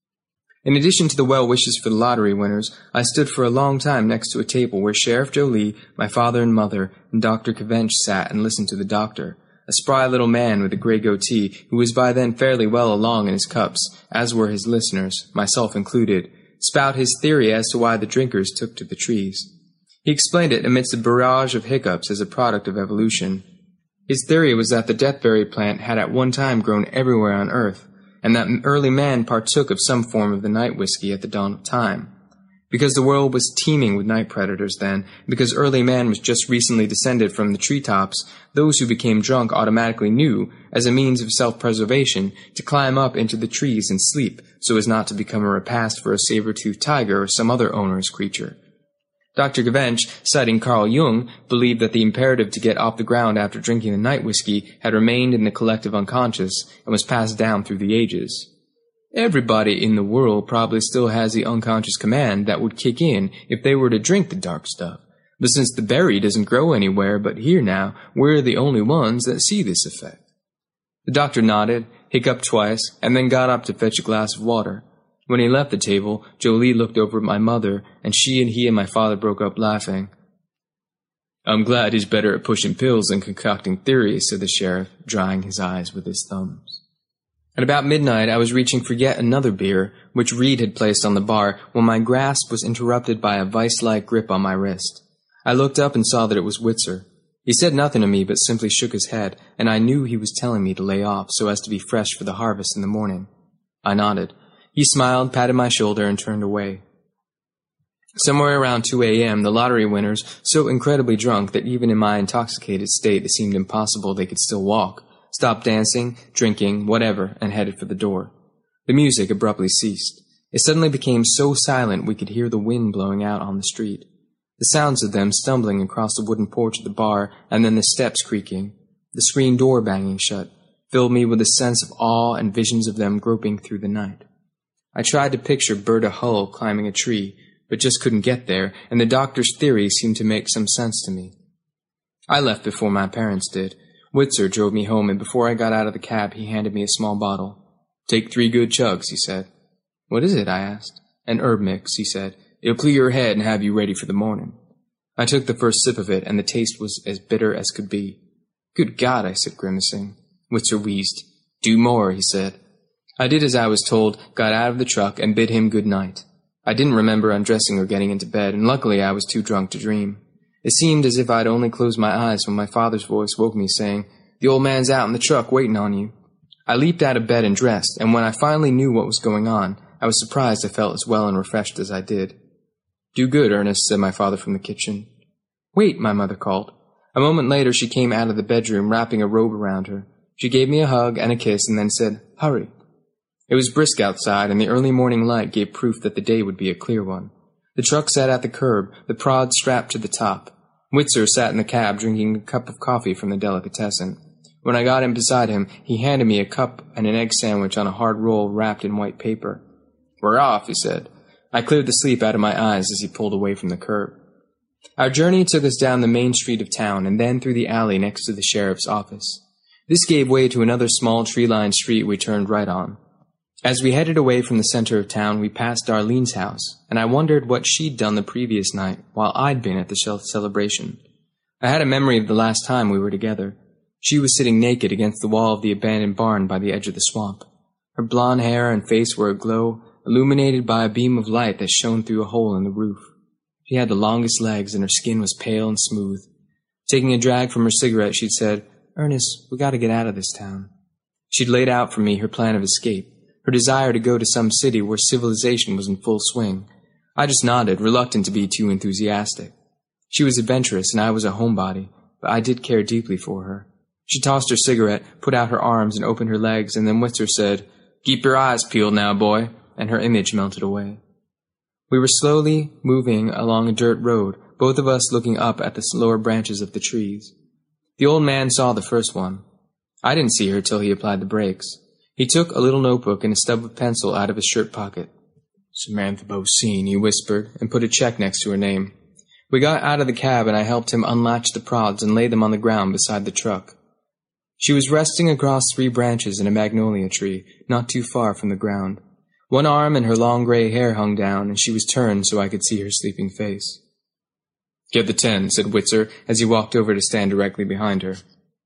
In addition to the well wishes for the lottery winners, I stood for a long time next to a table where Sheriff Jolie, my father and mother, and Doctor Cavench sat and listened to the doctor, a spry little man with a gray goatee who was by then fairly well along in his cups, as were his listeners, myself included, spout his theory as to why the drinkers took to the trees. He explained it amidst a barrage of hiccups as a product of evolution. His theory was that the deathberry plant had at one time grown everywhere on Earth, and that early man partook of some form of the night whiskey at the dawn of time. Because the world was teeming with night predators then, because early man was just recently descended from the treetops, those who became drunk automatically knew, as a means of self-preservation, to climb up into the trees and sleep, so as not to become a repast for a saber-toothed tiger or some other onerous creature. Doctor Gavench, citing Carl Jung, believed that the imperative to get off the ground after drinking the night whiskey had remained in the collective unconscious and was passed down through the ages. Everybody in the world probably still has the unconscious command that would kick in if they were to drink the dark stuff. But since the berry doesn't grow anywhere but here now, we're the only ones that see this effect. The doctor nodded, hiccuped twice, and then got up to fetch a glass of water. When he left the table, Jolie looked over at my mother, and she and he and my father broke up laughing. "I'm glad he's better at pushing pills than concocting theories," said the sheriff, drying his eyes with his thumbs. At about midnight, I was reaching for yet another beer, which Reed had placed on the bar, when my grasp was interrupted by a vice-like grip on my wrist. I looked up and saw that it was Witzer. He said nothing to me, but simply shook his head, and I knew he was telling me to lay off so as to be fresh for the harvest in the morning. I nodded. He smiled, patted my shoulder, and turned away. Somewhere around two a.m., the lottery winners, so incredibly drunk that even in my intoxicated state it seemed impossible they could still walk, stopped dancing, drinking, whatever, and headed for the door. The music abruptly ceased. It suddenly became so silent we could hear the wind blowing out on the street, the sounds of them stumbling across the wooden porch of the bar, and then the steps creaking, the screen door banging shut, filled me with a sense of awe and visions of them groping through the night. I tried to picture Berta Hull climbing a tree, but just couldn't get there, and the doctor's theory seemed to make some sense to me. I left before my parents did. Witzer drove me home, and before I got out of the cab, he handed me a small bottle. "Take three good chugs," he said. "What is it?" I asked. "An herb mix," he said. "It'll clear your head and have you ready for the morning." I took the first sip of it, and the taste was as bitter as could be. "Good God," I said, grimacing. Witzer wheezed. "Do more," he said. I did as I was told, got out of the truck, and bid him good night. I didn't remember undressing or getting into bed, and luckily I was too drunk to dream. It seemed as if I'd only closed my eyes when my father's voice woke me, saying, "The old man's out in the truck waiting on you." I leaped out of bed and dressed, and when I finally knew what was going on, I was surprised I felt as well and refreshed as I did. "Do good, Ernest," said my father from the kitchen. "Wait," my mother called. A moment later she came out of the bedroom, wrapping a robe around her. She gave me a hug and a kiss and then said, "Hurry." It was brisk outside, and the early morning light gave proof that the day would be a clear one. The truck sat at the curb, the prod strapped to the top. Witzer sat in the cab drinking a cup of coffee from the delicatessen. When I got in beside him, he handed me a cup and an egg sandwich on a hard roll wrapped in white paper. "We're off," he said. I cleared the sleep out of my eyes as he pulled away from the curb. Our journey took us down the main street of town and then through the alley next to the sheriff's office. This gave way to another small tree-lined street we turned right on. As we headed away from the center of town, we passed Darlene's house, and I wondered what she'd done the previous night while I'd been at the celebration. I had a memory of the last time we were together. She was sitting naked against the wall of the abandoned barn by the edge of the swamp. Her blonde hair and face were aglow, illuminated by a beam of light that shone through a hole in the roof. She had the longest legs, and her skin was pale and smooth. Taking a drag from her cigarette, she'd said, "Ernest, we gotta get out of this town." She'd laid out for me her plan of escape, her desire to go to some city where civilization was in full swing. I just nodded, reluctant to be too enthusiastic. She was adventurous, and I was a homebody, but I did care deeply for her. She tossed her cigarette, put out her arms, and opened her legs, and then Witzer said, "Keep your eyes peeled now, boy," and her image melted away. We were slowly moving along a dirt road, both of us looking up at the lower branches of the trees. The old man saw the first one. I didn't see her till he applied the brakes. He took a little notebook and a stub of pencil out of his shirt pocket. "Samantha Bosine," he whispered, and put a check next to her name. We got out of the cab, and I helped him unlatch the prods and lay them on the ground beside the truck. She was resting across three branches in a magnolia tree, not too far from the ground. One arm and her long gray hair hung down, and she was turned so I could see her sleeping face. "Get the ten," said Witzer, as he walked over to stand directly behind her.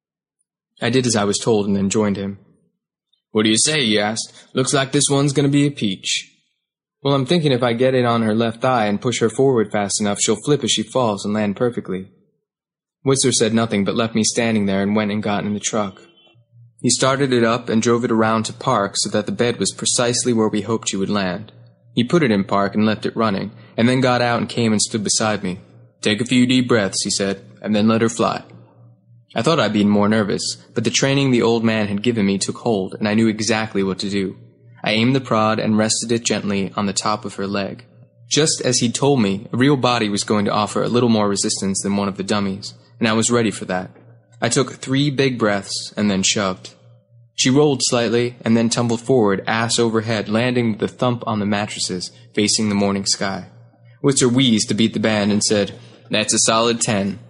I did as I was told and then joined him. "What do you say?" he asked. "Looks like this one's going to be a peach." "Well, I'm thinking if I get it on her left eye and push her forward fast enough, she'll flip as she falls and land perfectly." Witzer said nothing but left me standing there and went and got in the truck. He started it up and drove it around to park so that the bed was precisely where we hoped she would land. He put it in park and left it running, and then got out and came and stood beside me. "Take a few deep breaths," he said, "and then let her fly." I thought I'd been more nervous, but the training the old man had given me took hold, and I knew exactly what to do. I aimed the prod and rested it gently on the top of her leg. Just as he'd told me, a real body was going to offer a little more resistance than one of the dummies, and I was ready for that. I took three big breaths and then shoved. She rolled slightly and then tumbled forward, ass overhead, landing with a thump on the mattresses, facing the morning sky. Witzer wheezed to beat the band and said, "That's a solid ten."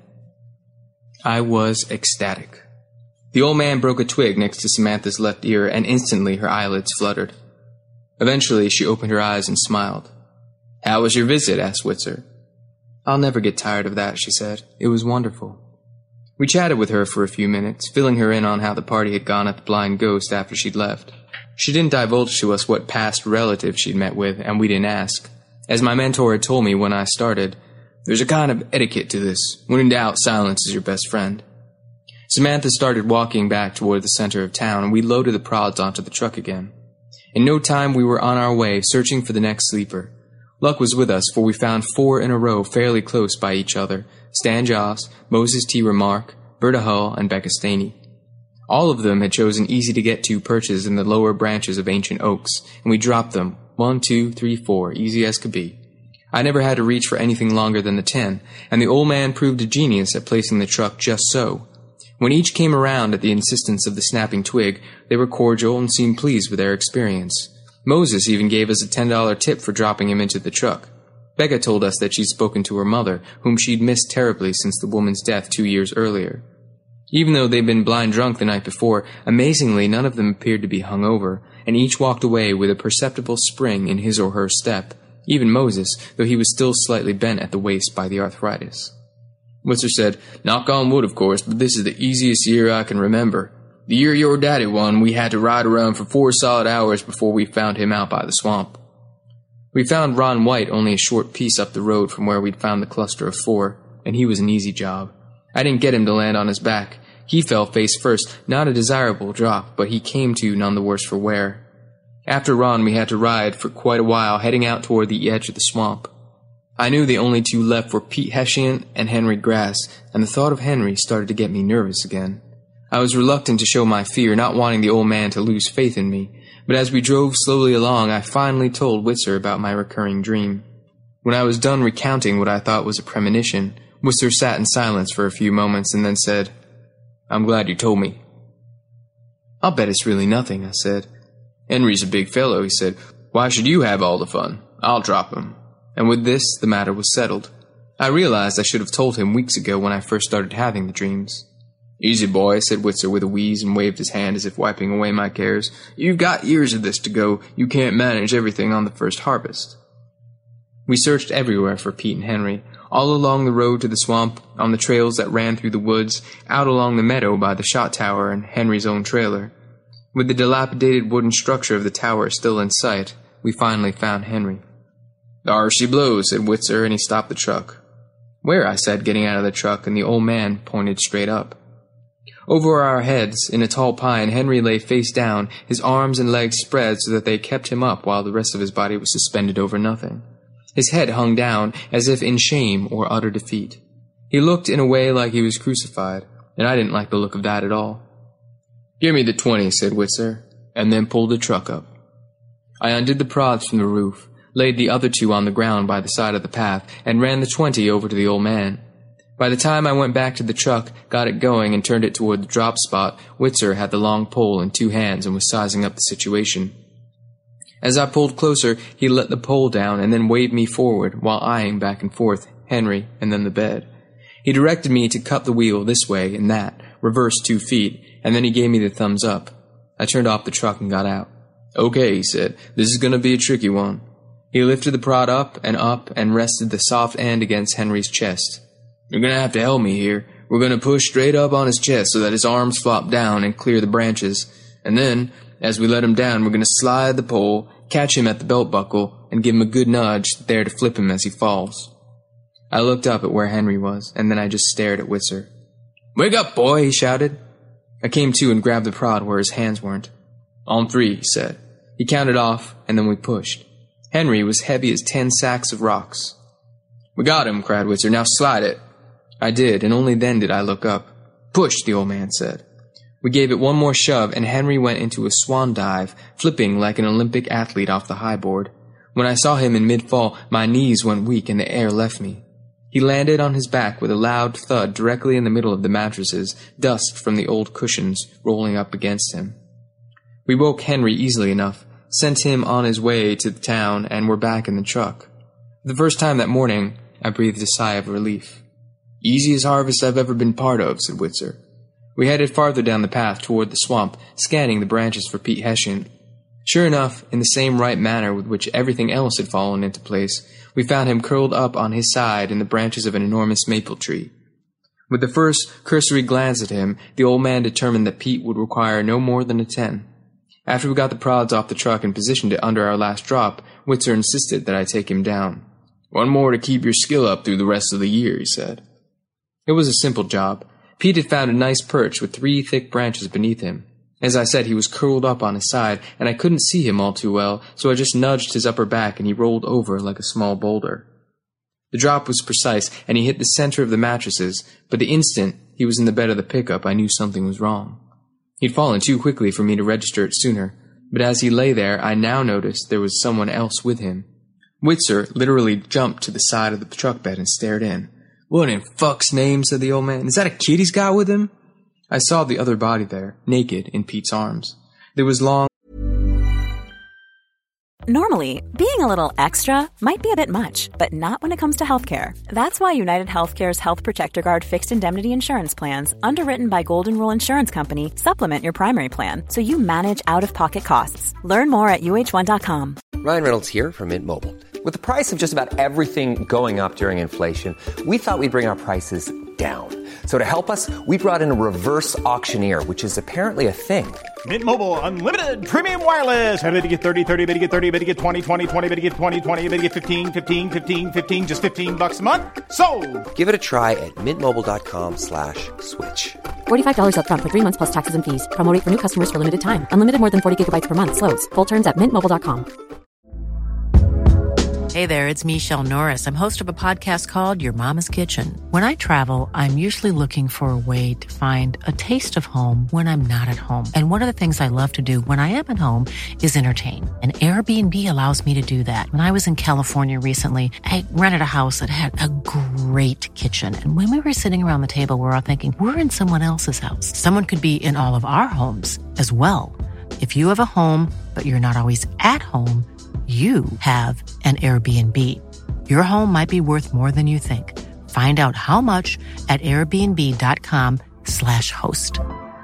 I was ecstatic. The old man broke a twig next to Samantha's left ear, and instantly her eyelids fluttered. Eventually she opened her eyes and smiled. "How was your visit?" asked Witzer. "I'll never get tired of that," she said. "It was wonderful." We chatted with her for a few minutes, filling her in on how the party had gone at the Blind Ghost after she'd left. She didn't divulge to us what past relative she'd met with, and we didn't ask. As my mentor had told me when I started, there's a kind of etiquette to this. When in doubt, silence is your best friend. Samantha started walking back toward the center of town, and we loaded the prods onto the truck again. In no time we were on our way, searching for the next sleeper. Luck was with us, for we found four in a row fairly close by each other: Stan Joss, Moses T. Remark, Berta Hull, and Becca Staney. All of them had chosen easy-to-get-to perches in the lower branches of ancient oaks, and we dropped them, one, two, three, four, easy as could be. I never had to reach for anything longer than the ten, and the old man proved a genius at placing the truck just so. When each came around at the insistence of the snapping twig, they were cordial and seemed pleased with their experience. Moses even gave us a ten dollar tip for dropping him into the truck. Becca told us that she'd spoken to her mother, whom she'd missed terribly since the woman's death two years earlier. Even though they'd been blind drunk the night before, amazingly none of them appeared to be hungover, and each walked away with a perceptible spring in his or her step, even Moses, though he was still slightly bent at the waist by the arthritis. Whitzer said, "Knock on wood, of course, but this is the easiest year I can remember. The year your daddy won, we had to ride around for four solid hours before we found him out by the swamp." We found Ron White only a short piece up the road from where we'd found the cluster of four, and he was an easy job. I didn't get him to land on his back. He fell face first, not a desirable drop, but he came to none the worse for wear. After Ron, we had to ride for quite a while, heading out toward the edge of the swamp. I knew the only two left were Pete Hessian and Henry Grass, and the thought of Henry started to get me nervous again. I was reluctant to show my fear, not wanting the old man to lose faith in me, but as we drove slowly along, I finally told Whitzer about my recurring dream. When I was done recounting what I thought was a premonition, Whitzer sat in silence for a few moments and then said, "I'm glad you told me." "I'll bet it's really nothing," I said. "Henry's a big fellow," he said. "Why should you have all the fun? I'll drop him." And with this, the matter was settled. I realized I should have told him weeks ago when I first started having the dreams. "Easy, boy," said Whitzer with a wheeze and waved his hand as if wiping away my cares. "You've got years of this to go. You can't manage everything on the first harvest." We searched everywhere for Pete and Henry, all along the road to the swamp, on the trails that ran through the woods, out along the meadow by the shot tower and Henry's own trailer. With the dilapidated wooden structure of the tower still in sight, we finally found Henry. "Thar she blows," said Whitzer, and he stopped the truck. "Where?" I said, getting out of the truck, and the old man pointed straight up. Over our heads, in a tall pine, Henry lay face down, his arms and legs spread so that they kept him up while the rest of his body was suspended over nothing. His head hung down, as if in shame or utter defeat. He looked in a way like he was crucified, and I didn't like the look of that at all. "Give me the twenty," said Whitzer, and then pulled the truck up. I undid the prods from the roof, laid the other two on the ground by the side of the path, and ran the twenty over to the old man. By the time I went back to the truck, got it going, and turned it toward the drop spot, Whitzer had the long pole in two hands and was sizing up the situation. As I pulled closer, he let the pole down and then waved me forward while eyeing back and forth Henry and then the bed. He directed me to cut the wheel this way and that, reverse two feet, and then he gave me the thumbs up. I turned off the truck and got out. "Okay," he said, "this is going to be a tricky one." He lifted the prod up and up and rested the soft end against Henry's chest. "You're going to have to help me here. We're going to push straight up on his chest so that his arms flop down and clear the branches. And then, as we let him down, we're going to slide the pole, catch him at the belt buckle, and give him a good nudge there to flip him as he falls." I looked up at where Henry was, and then I just stared at Whitzer. "Wake up, boy," he shouted. I came to and grabbed the prod where his hands weren't. "On three," he said. He counted off, and then we pushed. Henry was heavy as ten sacks of rocks. "We got him," cried Whitzer. "Now slide it." I did, and only then did I look up. "Push," the old man said. We gave it one more shove, and Henry went into a swan dive, flipping like an Olympic athlete off the high board. When I saw him in mid-fall, my knees went weak and the air left me. He landed on his back with a loud thud directly in the middle of the mattresses, dust from the old cushions rolling up against him. We woke Henry easily enough, sent him on his way to the town, and were back in the truck. For the first time that morning, I breathed a sigh of relief. "Easiest harvest I've ever been part of," said Whitzer. We headed farther down the path toward the swamp, scanning the branches for Pete Hessian. Sure enough, in the same right manner with which everything else had fallen into place, we found him curled up on his side in the branches of an enormous maple tree. With the first cursory glance at him, the old man determined that Pete would require no more than a ten. After we got the prods off the truck and positioned it under our last drop, Whitzer insisted that I take him down. "One more to keep your skill up through the rest of the year," he said. It was a simple job. Pete had found a nice perch with three thick branches beneath him. As I said, he was curled up on his side, and I couldn't see him all too well, so I just nudged his upper back and he rolled over like a small boulder. The drop was precise, and he hit the center of the mattresses, but the instant he was in the bed of the pickup, I knew something was wrong. He'd fallen too quickly for me to register it sooner, but as he lay there, I now noticed there was someone else with him. Whitzer literally jumped to the side of the truck bed and stared in. "What in fuck's name?" said the old man. "Is that a kid he's got with him?" I saw the other body there, naked in Pete's arms. There was long... Normally, being a little extra might be a bit much, but not when it comes to healthcare. That's why United Healthcare's Health Protector Guard fixed indemnity insurance plans, underwritten by Golden Rule Insurance Company, supplement your primary plan so you manage out-of-pocket costs. Learn more at U H one dot com. Ryan Reynolds here from Mint Mobile. With the price of just about everything going up during inflation, we thought we'd bring our prices down. So to help us, we brought in a reverse auctioneer, which is apparently a thing. Mint Mobile Unlimited Premium Wireless. How to get thirty, thirty, how to get thirty, how to get twenty, twenty, twenty, how to get twenty, twenty, how to get fifteen, fifteen, fifteen, fifteen, just fifteen bucks a month? Sold! Give it a try at mintmobile.com slash switch. forty-five dollars up front for three months plus taxes and fees. Promo rate for new customers for limited time. Unlimited more than forty gigabytes per month. Slows full terms at mint mobile dot com. Hey there, it's Michelle Norris. I'm host of a podcast called Your Mama's Kitchen. When I travel, I'm usually looking for a way to find a taste of home when I'm not at home. And one of the things I love to do when I am at home is entertain. And Airbnb allows me to do that. When I was in California recently, I rented a house that had a great kitchen. And when we were sitting around the table, we were all thinking, we're in someone else's house. Someone could be in all of our homes as well. If you have a home, but you're not always at home, you have an Airbnb. Your home might be worth more than you think. Find out how much at airbnb.com slash host.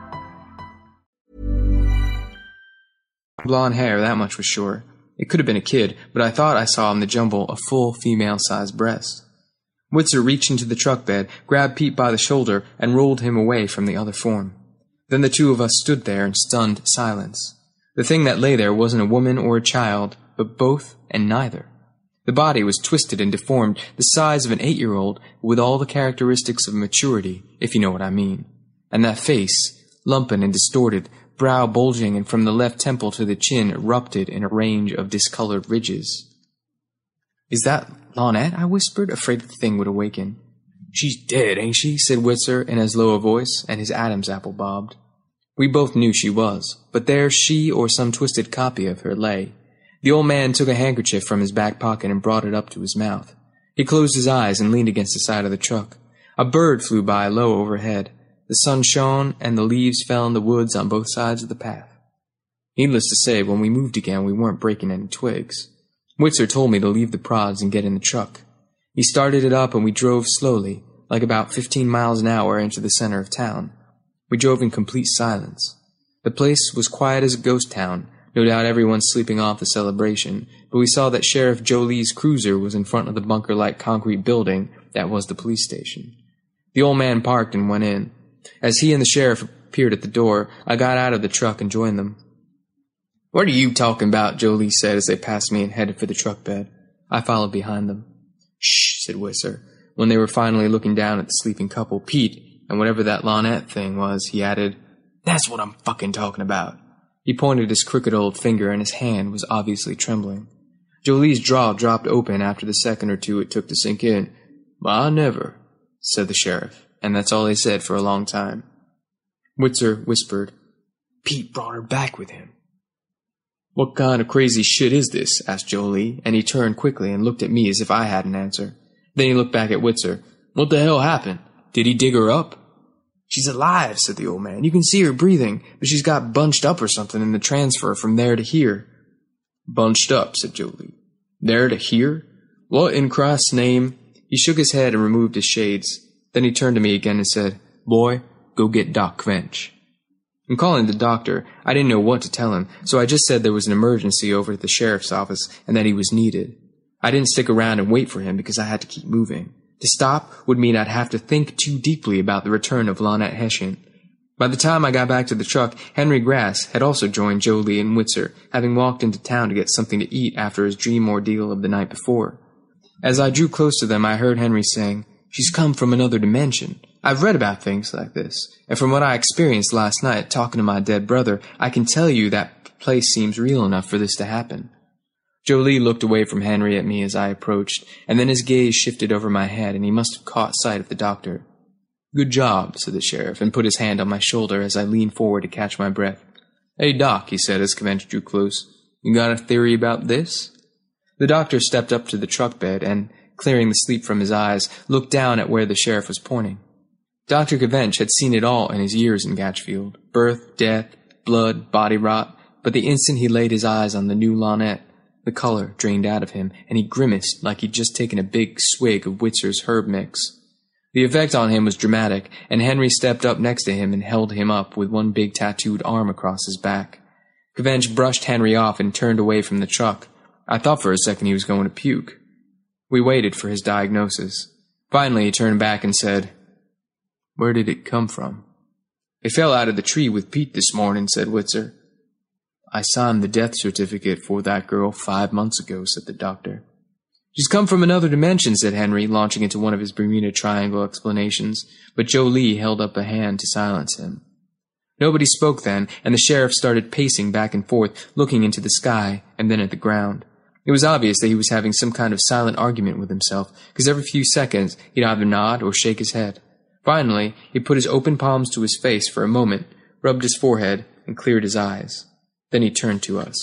Blonde hair, that much was sure. It could have been a kid, but I thought I saw in the jumble a full female-sized breast. Witzer reached into the truck bed, grabbed Pete by the shoulder, and rolled him away from the other form. Then the two of us stood there in stunned silence. The thing that lay there wasn't a woman or a child, but both and neither. The body was twisted and deformed, the size of an eight-year-old, with all the characteristics of maturity, if you know what I mean. And that face, lumpen and distorted, brow bulging and from the left temple to the chin erupted in a range of discolored ridges. "Is that Lonette?" I whispered, afraid the thing would awaken. "She's dead, ain't she?" said Witzer in as low a voice, and his Adam's apple bobbed. We both knew she was, but there she or some twisted copy of her lay. The old man took a handkerchief from his back pocket and brought it up to his mouth. He closed his eyes and leaned against the side of the truck. A bird flew by low overhead. The sun shone, and the leaves fell in the woods on both sides of the path. Needless to say, when we moved again, we weren't breaking any twigs. Witzer told me to leave the prods and get in the truck. He started it up, and we drove slowly, like about fifteen miles an hour, into the center of town. We drove in complete silence. The place was quiet as a ghost town. No doubt everyone sleeping off the celebration, but we saw that Sheriff Jolie's cruiser was in front of the bunker-like concrete building that was the police station. The old man parked and went in. As he and the sheriff appeared at the door, I got out of the truck and joined them. "What are you talking about?" Jolie said as they passed me and headed for the truck bed. I followed behind them. "Shh," said Witzer. When they were finally looking down at the sleeping couple, Pete, and whatever that Lonette thing was, he added, "That's what I'm fucking talking about." He pointed his crooked old finger, and his hand was obviously trembling. Jolie's jaw dropped open after the second or two it took to sink in. "I never," said the sheriff, and that's all they said for a long time. Witzer whispered, "Pete brought her back with him." "What kind of crazy shit is this?" asked Jolie, and he turned quickly and looked at me as if I had an answer. Then he looked back at Witzer. "What the hell happened? Did he dig her up?" "She's alive," said the old man. "You can see her breathing, but she's got bunched up or something in the transfer from there to here." "Bunched up," said Jolie. "There to here? What in Christ's name?" He shook his head and removed his shades. Then he turned to me again and said, "Boy, go get Doc Kvench." In calling the doctor, I didn't know what to tell him, so I just said there was an emergency over at the sheriff's office and that he was needed. I didn't stick around and wait for him because I had to keep moving. To stop would mean I'd have to think too deeply about the return of Lonette Hessian. By the time I got back to the truck, Henry Grass had also joined Jolie and Witzer, having walked into town to get something to eat after his dream ordeal of the night before. As I drew close to them, I heard Henry saying, "She's come from another dimension. I've read about things like this, and from what I experienced last night talking to my dead brother, I can tell you that place seems real enough for this to happen." Jolie looked away from Henry at me as I approached, and then his gaze shifted over my head, and he must have caught sight of the doctor. "Good job," said the sheriff, and put his hand on my shoulder as I leaned forward to catch my breath. "Hey, Doc," he said as Kvench drew close. "You got a theory about this?" The doctor stepped up to the truck bed and, clearing the sleep from his eyes, looked down at where the sheriff was pointing. Doctor Cavench had seen it all in his years in Gatchfield. Birth, death, blood, body rot. But the instant he laid his eyes on the new Lonette, the color drained out of him, and he grimaced like he'd just taken a big swig of Witzer's herb mix. The effect on him was dramatic, and Henry stepped up next to him and held him up with one big tattooed arm across his back. Cavench brushed Henry off and turned away from the truck. I thought for a second he was going to puke. We waited for his diagnosis. Finally, he turned back and said, "Where did it come from?" "It fell out of the tree with Pete this morning," said Witzer. "I signed the death certificate for that girl five months ago," said the doctor. "She's come from another dimension," said Henry, launching into one of his Bermuda Triangle explanations, but Jolie held up a hand to silence him. Nobody spoke then, and the sheriff started pacing back and forth, looking into the sky and then at the ground. It was obvious that he was having some kind of silent argument with himself, because every few seconds he'd either nod or shake his head. Finally, he put his open palms to his face for a moment, rubbed his forehead, and cleared his eyes. Then he turned to us.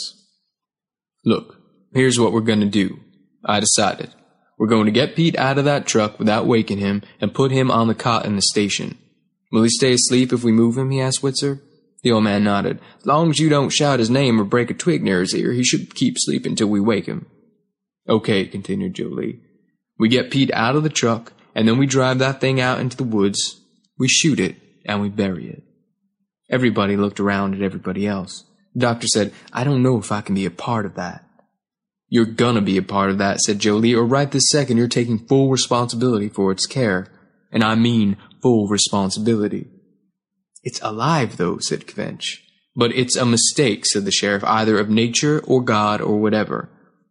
"Look, here's what we're going to do. I decided. We're going to get Pete out of that truck without waking him and put him on the cot in the station. Will he stay asleep if we move him?" he asked Witzer. The old man nodded. "As long as you don't shout his name or break a twig near his ear, he should keep sleeping till we wake him." "Okay," continued Jolie. "We get Pete out of the truck, and then we drive that thing out into the woods. We shoot it, and we bury it." Everybody looked around at everybody else. The doctor said, "I don't know if I can be a part of that." "You're gonna be a part of that," said Jolie, "or right this second you're taking full responsibility for its care. And I mean full responsibility." "It's alive, though," said Cavench. "But it's a mistake," said the sheriff, "either of nature or God or whatever."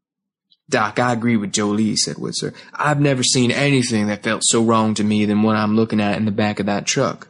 "Doc, I agree with Jolie," said Witzer. "I've never seen anything that felt so wrong to me than what I'm looking at in the back of that truck."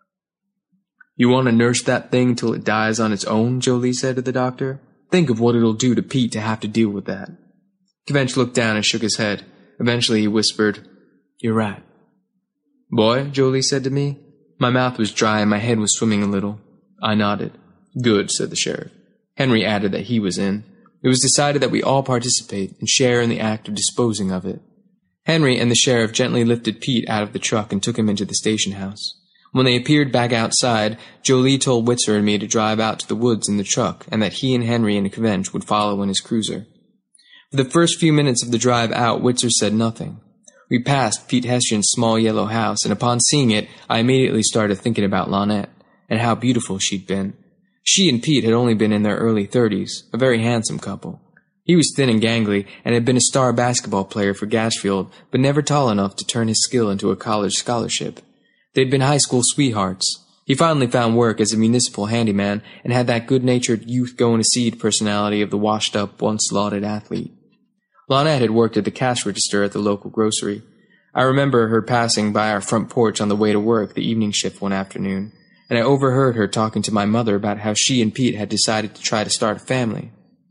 "You want to nurse that thing till it dies on its own?" Jolie said to the doctor. "Think of what it'll do to Pete to have to deal with that." Cavench looked down and shook his head. Eventually he whispered, "You're right." "Boy," Jolie said to me. My mouth was dry and my head was swimming a little. I nodded. "Good," said the sheriff. Henry added that he was in. It was decided that we all participate and share in the act of disposing of it. Henry and the sheriff gently lifted Pete out of the truck and took him into the station house. When they appeared back outside, Jolie told Witzer and me to drive out to the woods in the truck and that he and Henry and Cavench would follow in his cruiser. For the first few minutes of the drive out, Witzer said nothing. We passed Pete Hessian's small yellow house, and upon seeing it, I immediately started thinking about Lonette, and how beautiful she'd been. She and Pete had only been in their early thirties, a very handsome couple. He was thin and gangly, and had been a star basketball player for Gatchfield, but never tall enough to turn his skill into a college scholarship. They'd been high school sweethearts. He finally found work as a municipal handyman, and had that good-natured, youth-going-to-seed personality of the washed-up, once-lauded athlete. Lonette had worked at the cash register at the local grocery. I remember her passing by our front porch on the way to work the evening shift one afternoon, and I overheard her talking to my mother about how she and Pete had decided to try to start a family.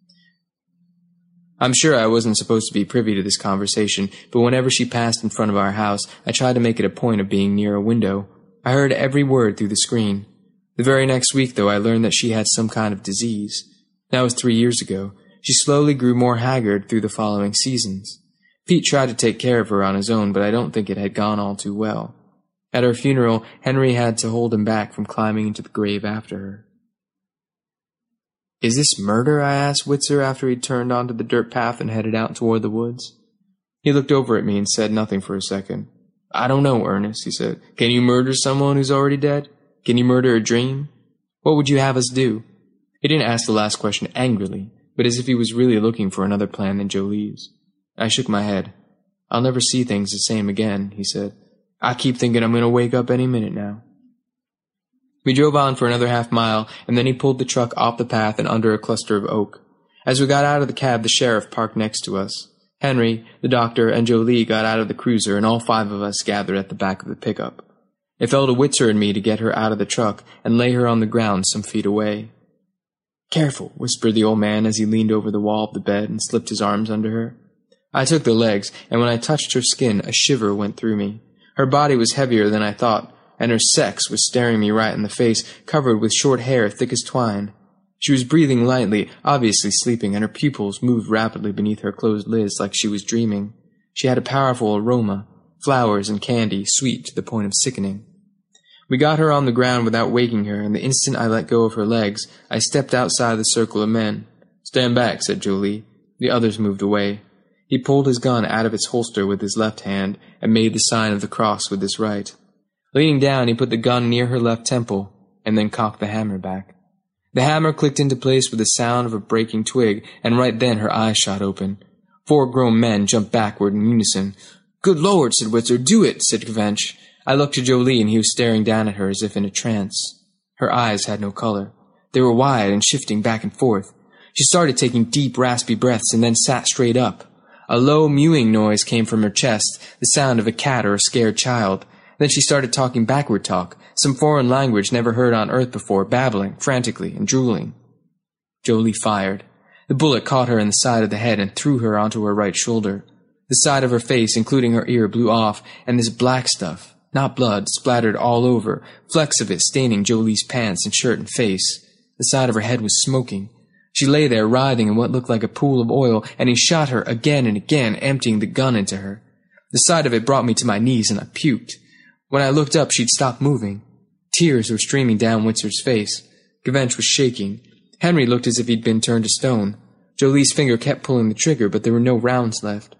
I'm sure I wasn't supposed to be privy to this conversation, but whenever she passed in front of our house, I tried to make it a point of being near a window. I heard every word through the screen. The very next week, though, I learned that she had some kind of disease. That was three years ago. She slowly grew more haggard through the following seasons. Pete tried to take care of her on his own, but I don't think it had gone all too well. At her funeral, Henry had to hold him back from climbing into the grave after her. "Is this murder?" I asked Witzer after he'd turned onto the dirt path and headed out toward the woods. He looked over at me and said nothing for a second. "I don't know, Ernest," he said. "Can you murder someone who's already dead? Can you murder a dream? What would you have us do?" He didn't ask the last question angrily, but as if he was really looking for another plan than Jolie's. I shook my head. "I'll never see things the same again," he said. "I keep thinking I'm going to wake up any minute now." We drove on for another half mile, and then he pulled the truck off the path and under a cluster of oak. As we got out of the cab, the sheriff parked next to us. Henry, the doctor, and Jolie got out of the cruiser, and all five of us gathered at the back of the pickup. It fell to Witzer and me to get her out of the truck and lay her on the ground some feet away. "Careful," whispered the old man as he leaned over the wall of the bed and slipped his arms under her. I took the legs, and when I touched her skin, a shiver went through me. Her body was heavier than I thought, and her sex was staring me right in the face, covered with short hair thick as twine. She was breathing lightly, obviously sleeping, and her pupils moved rapidly beneath her closed lids like she was dreaming. She had a powerful aroma, flowers and candy, sweet to the point of sickening. We got her on the ground without waking her, and the instant I let go of her legs, I stepped outside the circle of men. "Stand back," said Jolie. The others moved away. He pulled his gun out of its holster with his left hand and made the sign of the cross with his right. Leaning down, he put the gun near her left temple and then cocked the hammer back. The hammer clicked into place with the sound of a breaking twig, and right then her eyes shot open. Four grown men jumped backward in unison. "Good Lord," said Witzer. "Do it," said Kavench. I looked to Jolie, and he was staring down at her as if in a trance. Her eyes had no color. They were wide and shifting back and forth. She started taking deep, raspy breaths and then sat straight up. A low, mewing noise came from her chest, the sound of a cat or a scared child. Then she started talking backward talk, some foreign language never heard on Earth before, babbling, frantically, and drooling. Jolie fired. The bullet caught her in the side of the head and threw her onto her right shoulder. The side of her face, including her ear, blew off, and this black stuff, not blood, splattered all over, flecks of it staining Jolie's pants and shirt and face. The side of her head was smoking. She lay there writhing in what looked like a pool of oil, and he shot her again and again, emptying the gun into her. The sight of it brought me to my knees, and I puked. When I looked up, she'd stopped moving. Tears were streaming down Witzer's face. Kavench was shaking. Henry looked as if he'd been turned to stone. Jolie's finger kept pulling the trigger, but there were no rounds left.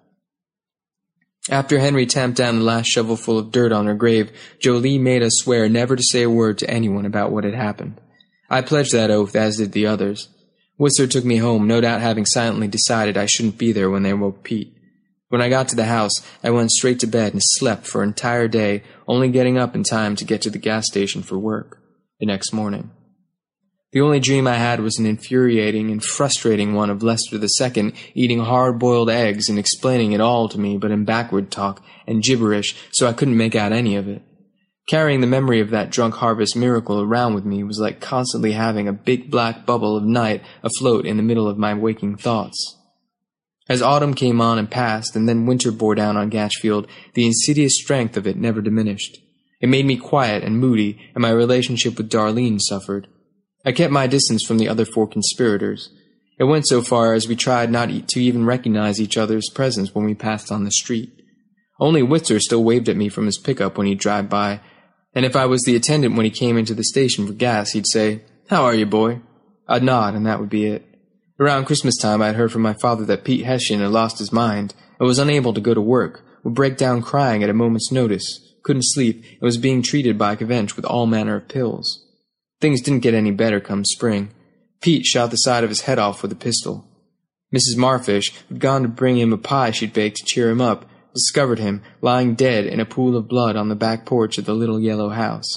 After Henry tamped down the last shovelful of dirt on her grave, Jolie made us swear never to say a word to anyone about what had happened. I pledged that oath, as did the others. Witzer took me home, no doubt having silently decided I shouldn't be there when they woke Pete. When I got to the house, I went straight to bed and slept for an entire day, only getting up in time to get to the gas station for work the next morning. The only dream I had was an infuriating and frustrating one of Lester the Second eating hard-boiled eggs and explaining it all to me, but in backward talk and gibberish, so I couldn't make out any of it. Carrying the memory of that drunk harvest miracle around with me was like constantly having a big black bubble of night afloat in the middle of my waking thoughts. As autumn came on and passed, and then winter bore down on Gatchfield, the insidious strength of it never diminished. It made me quiet and moody, and my relationship with Darlene suffered. I kept my distance from the other four conspirators. It went so far as we tried not to even recognize each other's presence when we passed on the street. Only Witzer still waved at me from his pickup when he'd drive by, and if I was the attendant when he came into the station for gas, he'd say, "How are you, boy?" I'd nod, and that would be it. Around Christmas time, I'd heard from my father that Pete Hessian had lost his mind and was unable to go to work, would break down crying at a moment's notice, couldn't sleep, and was being treated by Kavench with all manner of pills. Things didn't get any better come spring. Pete shot the side of his head off with a pistol. Missus Marfish, who'd gone to bring him a pie she'd baked to cheer him up, discovered him lying dead in a pool of blood on the back porch of the little yellow house.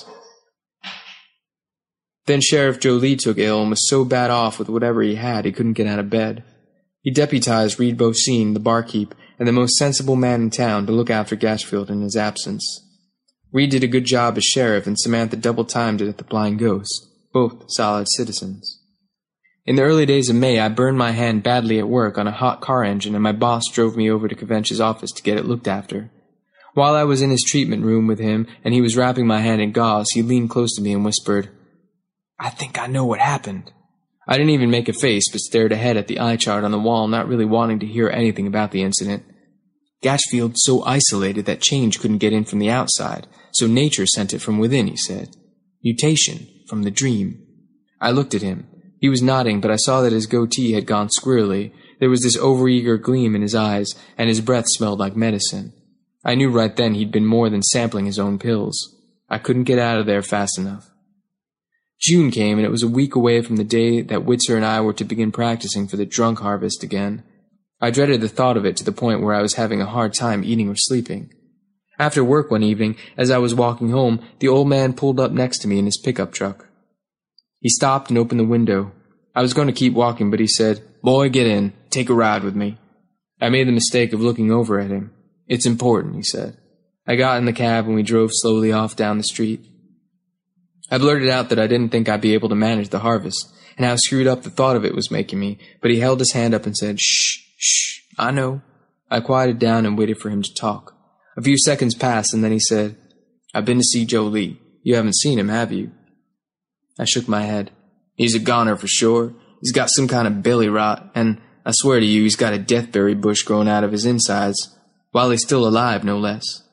Then Sheriff Jolie took ill and was so bad off with whatever he had he couldn't get out of bed. He deputized Reed Bosine, the barkeep, and the most sensible man in town to look after Gatchfield in his absence. Reed did a good job as sheriff, and Samantha double-timed it at the Blind Ghost, both solid citizens. In the early days of May, I burned my hand badly at work on a hot car engine, and my boss drove me over to Kavench's office to get it looked after. While I was in his treatment room with him, and he was wrapping my hand in gauze, he leaned close to me and whispered, "I think I know what happened." I didn't even make a face, but stared ahead at the eye chart on the wall, not really wanting to hear anything about the incident. Gatchfield's so isolated that change couldn't get in from the outside, so nature sent it from within, he said. Mutation, from the dream. I looked at him. He was nodding, but I saw that his goatee had gone squirrely. There was this overeager gleam in his eyes, and his breath smelled like medicine. I knew right then he'd been more than sampling his own pills. I couldn't get out of there fast enough. June came, and it was a week away from the day that Witzer and I were to begin practicing for the drunk harvest again. I dreaded the thought of it to the point where I was having a hard time eating or sleeping. After work one evening, as I was walking home, the old man pulled up next to me in his pickup truck. He stopped and opened the window. I was going to keep walking, but he said, "Boy, get in. Take a ride with me." I made the mistake of looking over at him. "It's important," he said. I got in the cab and we drove slowly off down the street. I blurted out that I didn't think I'd be able to manage the harvest, and how screwed up the thought of it was making me, but he held his hand up and said, "Shh, shh, I know." I quieted down and waited for him to talk. A few seconds passed, and then he said, "I've been to see Jolie. You haven't seen him, have you?" I shook my head. "He's a goner for sure. He's got some kind of belly rot, and I swear to you he's got a deathberry bush growing out of his insides, while he's still alive, no less.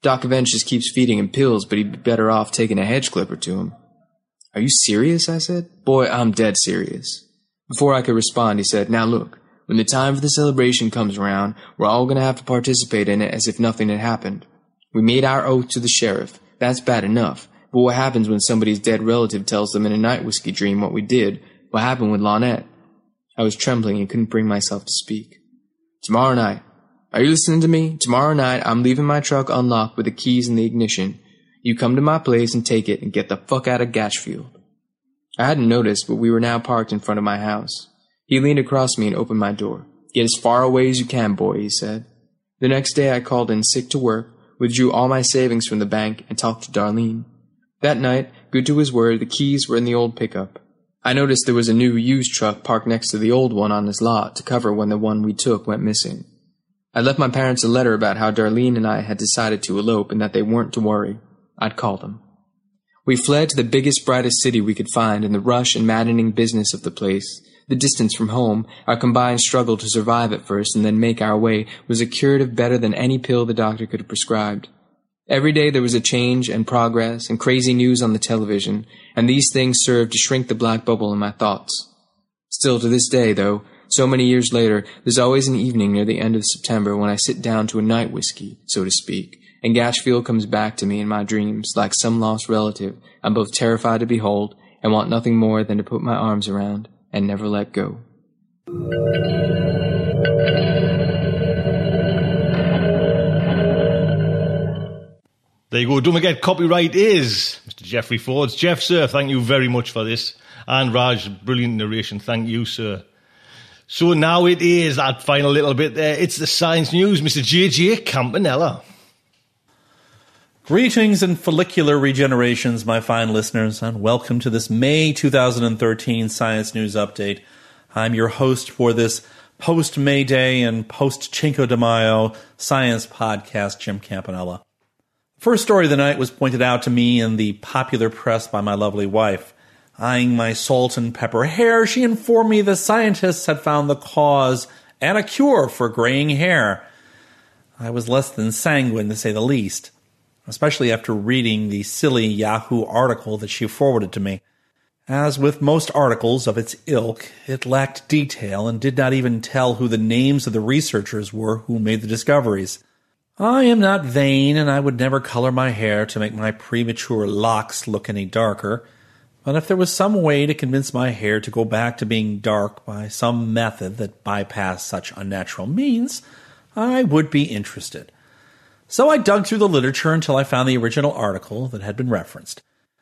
Doc Avengers keeps feeding him pills, but he'd be better off taking a hedge clipper to him. Are you serious? I said. Boy, I'm dead serious. Before I could respond, he said, now look, when the time for the celebration comes around, we're all going to have to participate in it as if nothing had happened. We made our oath to the sheriff. That's bad enough. But what happens when somebody's dead relative tells them in a night whiskey dream what we did? What happened with Lonette? I was trembling and couldn't bring myself to speak. Tomorrow night. Are you listening to me? Tomorrow night, I'm leaving my truck unlocked with the keys in the ignition. You come to my place and take it and get the fuck out of Gatchfield. I hadn't noticed, but we were now parked in front of my house. He leaned across me and opened my door. Get as far away as you can, boy, he said. The next day I called in sick to work, withdrew all my savings from the bank, and talked to Darlene. That night, good to his word, the keys were in the old pickup. I noticed there was a new used truck parked next to the old one on his lot to cover when the one we took went missing. I left my parents a letter about how Darlene and I had decided to elope and that they weren't to worry. I'd call them. We fled to the biggest, brightest city we could find in the rush and maddening business of the place. The distance from home, our combined struggle to survive at first and then make our way, was a curative better than any pill the doctor could have prescribed. Every day there was a change and progress and crazy news on the television, and these things served to shrink the black bubble in my thoughts. Still to this day, though, so many years later, there's always an evening near the end of September when I sit down to a night whiskey, so to speak, and Gatchfield comes back to me in my dreams like some lost relative I'm both terrified to behold and want nothing more than to put my arms around and never let go. There you go. Don't forget, copyright is Mister Jeffrey Ford's. Jeff, sir, thank you very much for this. And Raj, brilliant narration. Thank you, sir. So now it is that final little bit there. It's the science news. Mister J J Campanella. Greetings and follicular regenerations, my fine listeners, and welcome to this May two thousand thirteen Science News Update. I'm your host for this post-May Day and post-Cinco de Mayo science podcast, Jim Campanella. First story of the night was pointed out to me in the popular press by my lovely wife. Eyeing my salt and pepper hair, she informed me that scientists had found the cause and a cure for graying hair. I was less than sanguine, to say the least, especially after reading the silly Yahoo article that she forwarded to me. As with most articles of its ilk, it lacked detail and did not even tell who the names of the researchers were who made the discoveries. I am not vain, and I would never color my hair to make my premature locks look any darker. But if there was some way to convince my hair to go back to being dark by some method that bypassed such unnatural means, I would be interested. So I dug through the literature until I found the original article that had been referenced.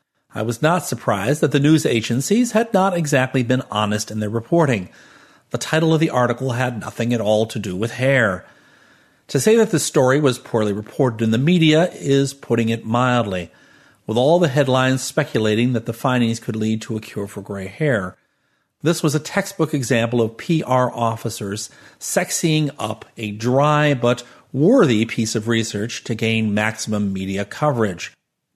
I was not surprised that the news agencies had not exactly been honest in their reporting. The title of the article had nothing at all to do with hair. To say that the story was poorly reported in the media is putting it mildly, with all the headlines speculating that the findings could lead to a cure for gray hair. This was a textbook example of P R officers sexying up a dry but worthy piece of research to gain maximum media coverage.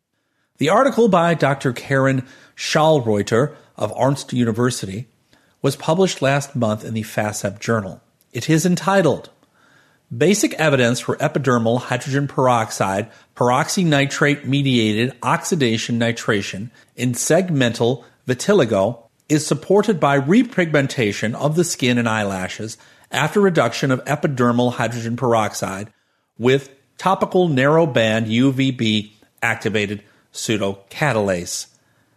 The article by Doctor Karen Schallreuter of Ernst University was published last month in the FASEP Journal. It is entitled, Basic Evidence for Epidermal Hydrogen Peroxide Peroxynitrate-Mediated Oxidation Nitration in Segmental Vitiligo is supported by repigmentation of the skin and eyelashes after reduction of epidermal hydrogen peroxide with topical narrowband U V B activated pseudocatalyse.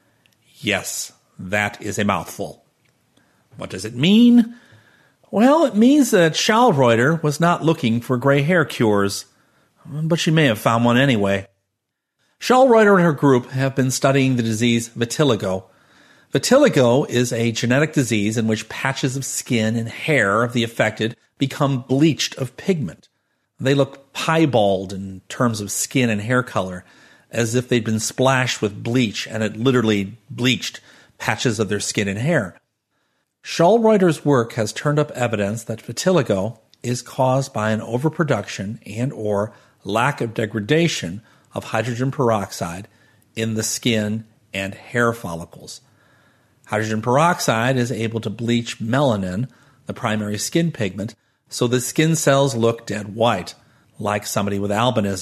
Yes, that is a mouthful. What does it mean? Well, it means that Schallreuter was not looking for gray hair cures, but she may have found one anyway. Schallreuter and her group have been studying the disease vitiligo. Vitiligo is a genetic disease in which patches of skin and hair of the affected become bleached of pigment. They look piebald in terms of skin and hair color, as if they'd been splashed with bleach and it literally bleached patches of their skin and hair. Schallreuter's work has turned up evidence that vitiligo is caused by an overproduction and or lack of degradation of hydrogen peroxide in the skin and hair follicles. Hydrogen peroxide is able to bleach melanin, the primary skin pigment, so the skin cells look dead white, like somebody with albinism,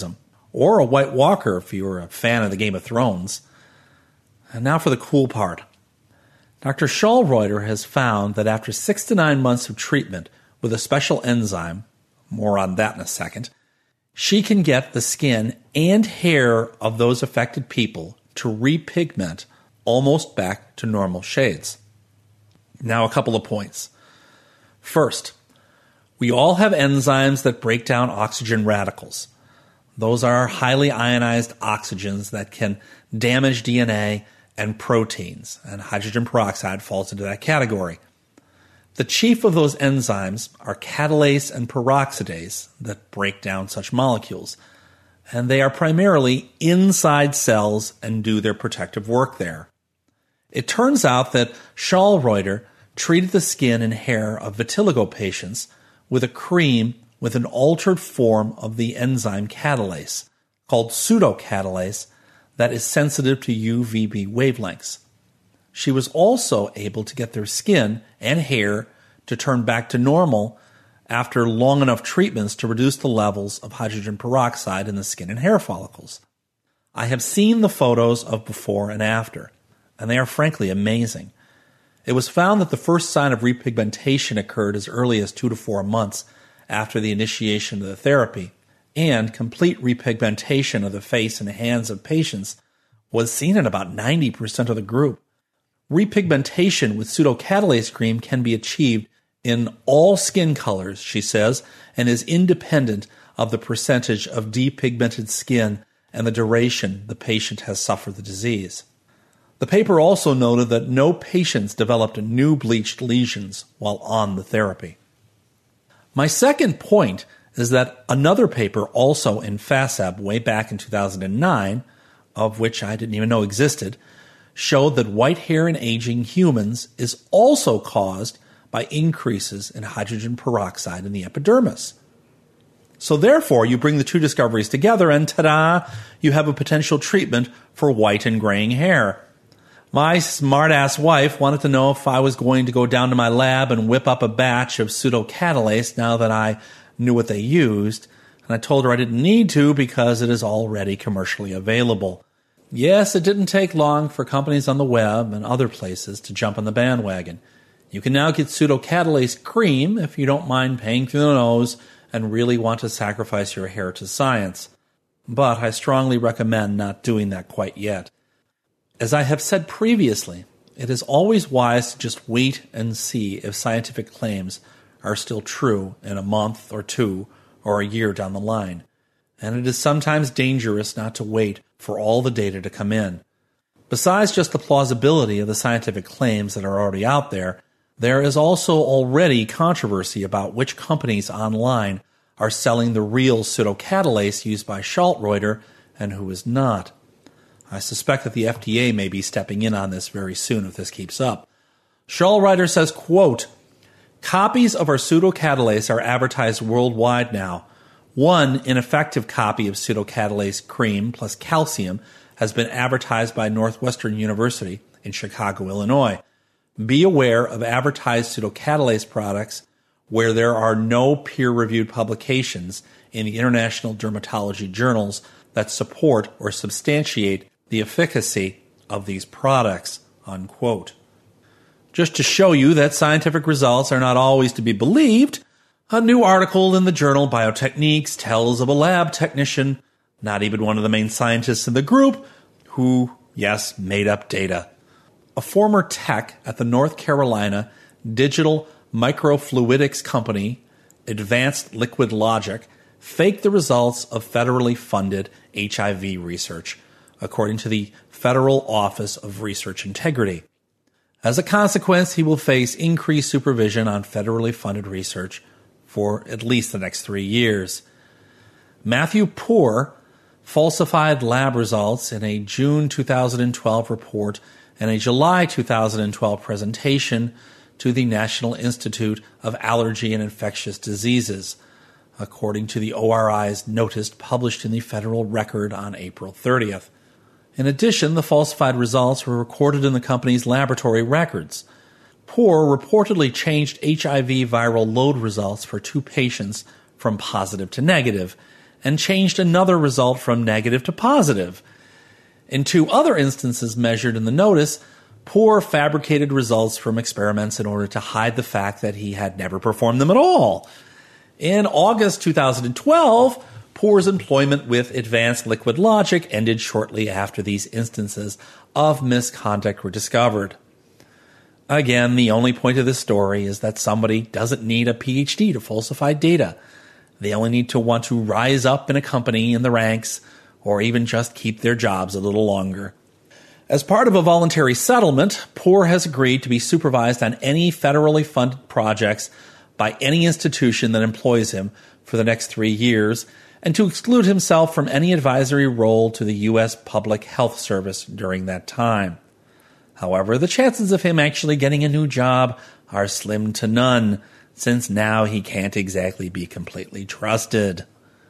or a White Walker if you were a fan of the Game of Thrones. And now for the cool part. Doctor Schallreuter has found that after six to nine months of treatment with a special enzyme, more on that in a second, she can get the skin and hair of those affected people to repigment almost back to normal shades. Now a couple of points. First, we all have enzymes that break down oxygen radicals. Those are highly ionized oxygens that can damage D N A and proteins, and hydrogen peroxide falls into that category. The chief of those enzymes are catalase and peroxidase that break down such molecules, and they are primarily inside cells and do their protective work there. It turns out that Schallreuter treated the skin and hair of vitiligo patients with a cream with an altered form of the enzyme catalase, called pseudocatalase, that is sensitive to U V B wavelengths. She was also able to get their skin and hair to turn back to normal after long enough treatments to reduce the levels of hydrogen peroxide in the skin and hair follicles. I have seen the photos of before and after, and they are frankly amazing. It was found that the first sign of repigmentation occurred as early as two to four months after the initiation of the therapy, and complete repigmentation of the face and hands of patients was seen in about ninety percent of the group. Repigmentation with pseudocatalase cream can be achieved in all skin colors, she says, and is independent of the percentage of depigmented skin and the duration the patient has suffered the disease. The paper also noted that no patients developed new bleached lesions while on the therapy. My second point is that another paper also in FASAB way back in two thousand nine, of which I didn't even know existed, showed that white hair in aging humans is also caused by increases in hydrogen peroxide in the epidermis. So therefore, you bring the two discoveries together and ta-da, you have a potential treatment for white and graying hair. My smart-ass wife wanted to know if I was going to go down to my lab and whip up a batch of pseudocatalase now that I knew what they used, and I told her I didn't need to because it is already commercially available. Yes, it didn't take long for companies on the web and other places to jump on the bandwagon. You can now get pseudocatalase cream if you don't mind paying through the nose and really want to sacrifice your hair to science. But I strongly recommend not doing that quite yet. As I have said previously, it is always wise to just wait and see if scientific claims are still true in a month or two or a year down the line. And it is sometimes dangerous not to wait for all the data to come in. Besides just the plausibility of the scientific claims that are already out there, there is also already controversy about which companies online are selling the real pseudocatalase used by Schallreuter and who is not. I suspect that the F D A may be stepping in on this very soon if this keeps up. Schallreuter says, quote, "Copies of our pseudocatalase are advertised worldwide now. One ineffective copy of pseudocatalase cream plus calcium has been advertised by Northwestern University in Chicago, Illinois. Be aware of advertised pseudocatalase products where there are no peer-reviewed publications in the international dermatology journals that support or substantiate the efficacy of these products," unquote. Just to show you that scientific results are not always to be believed, a new article in the journal Biotechniques tells of a lab technician, not even one of the main scientists in the group, who, yes, made up data. A former tech at the North Carolina digital microfluidics company, Advanced Liquid Logic, faked the results of federally funded H I V research, according to the Federal Office of Research Integrity. As a consequence, he will face increased supervision on federally funded research for at least the next three years. Matthew Poore falsified lab results in a June two thousand twelve report and a July two thousand twelve presentation to the National Institute of Allergy and Infectious Diseases, according to the O R I's notice published in the Federal Record on April thirtieth. In addition, the falsified results were recorded in the company's laboratory records. Poore reportedly changed H I V viral load results for two patients from positive to negative, and changed another result from negative to positive. In two other instances measured in the notice, Poore fabricated results from experiments in order to hide the fact that he had never performed them at all. In August two thousand twelve, Poore's employment with Advanced Liquid Logic ended shortly after these instances of misconduct were discovered. Again, the only point of this story is that somebody doesn't need a P H D to falsify data. They only need to want to rise up in a company in the ranks, or even just keep their jobs a little longer. As part of a voluntary settlement, Poore has agreed to be supervised on any federally funded projects by any institution that employs him for the next three years, and to exclude himself from any advisory role to the U S Public Health Service during that time. However, the chances of him actually getting a new job are slim to none, since now he can't exactly be completely trusted.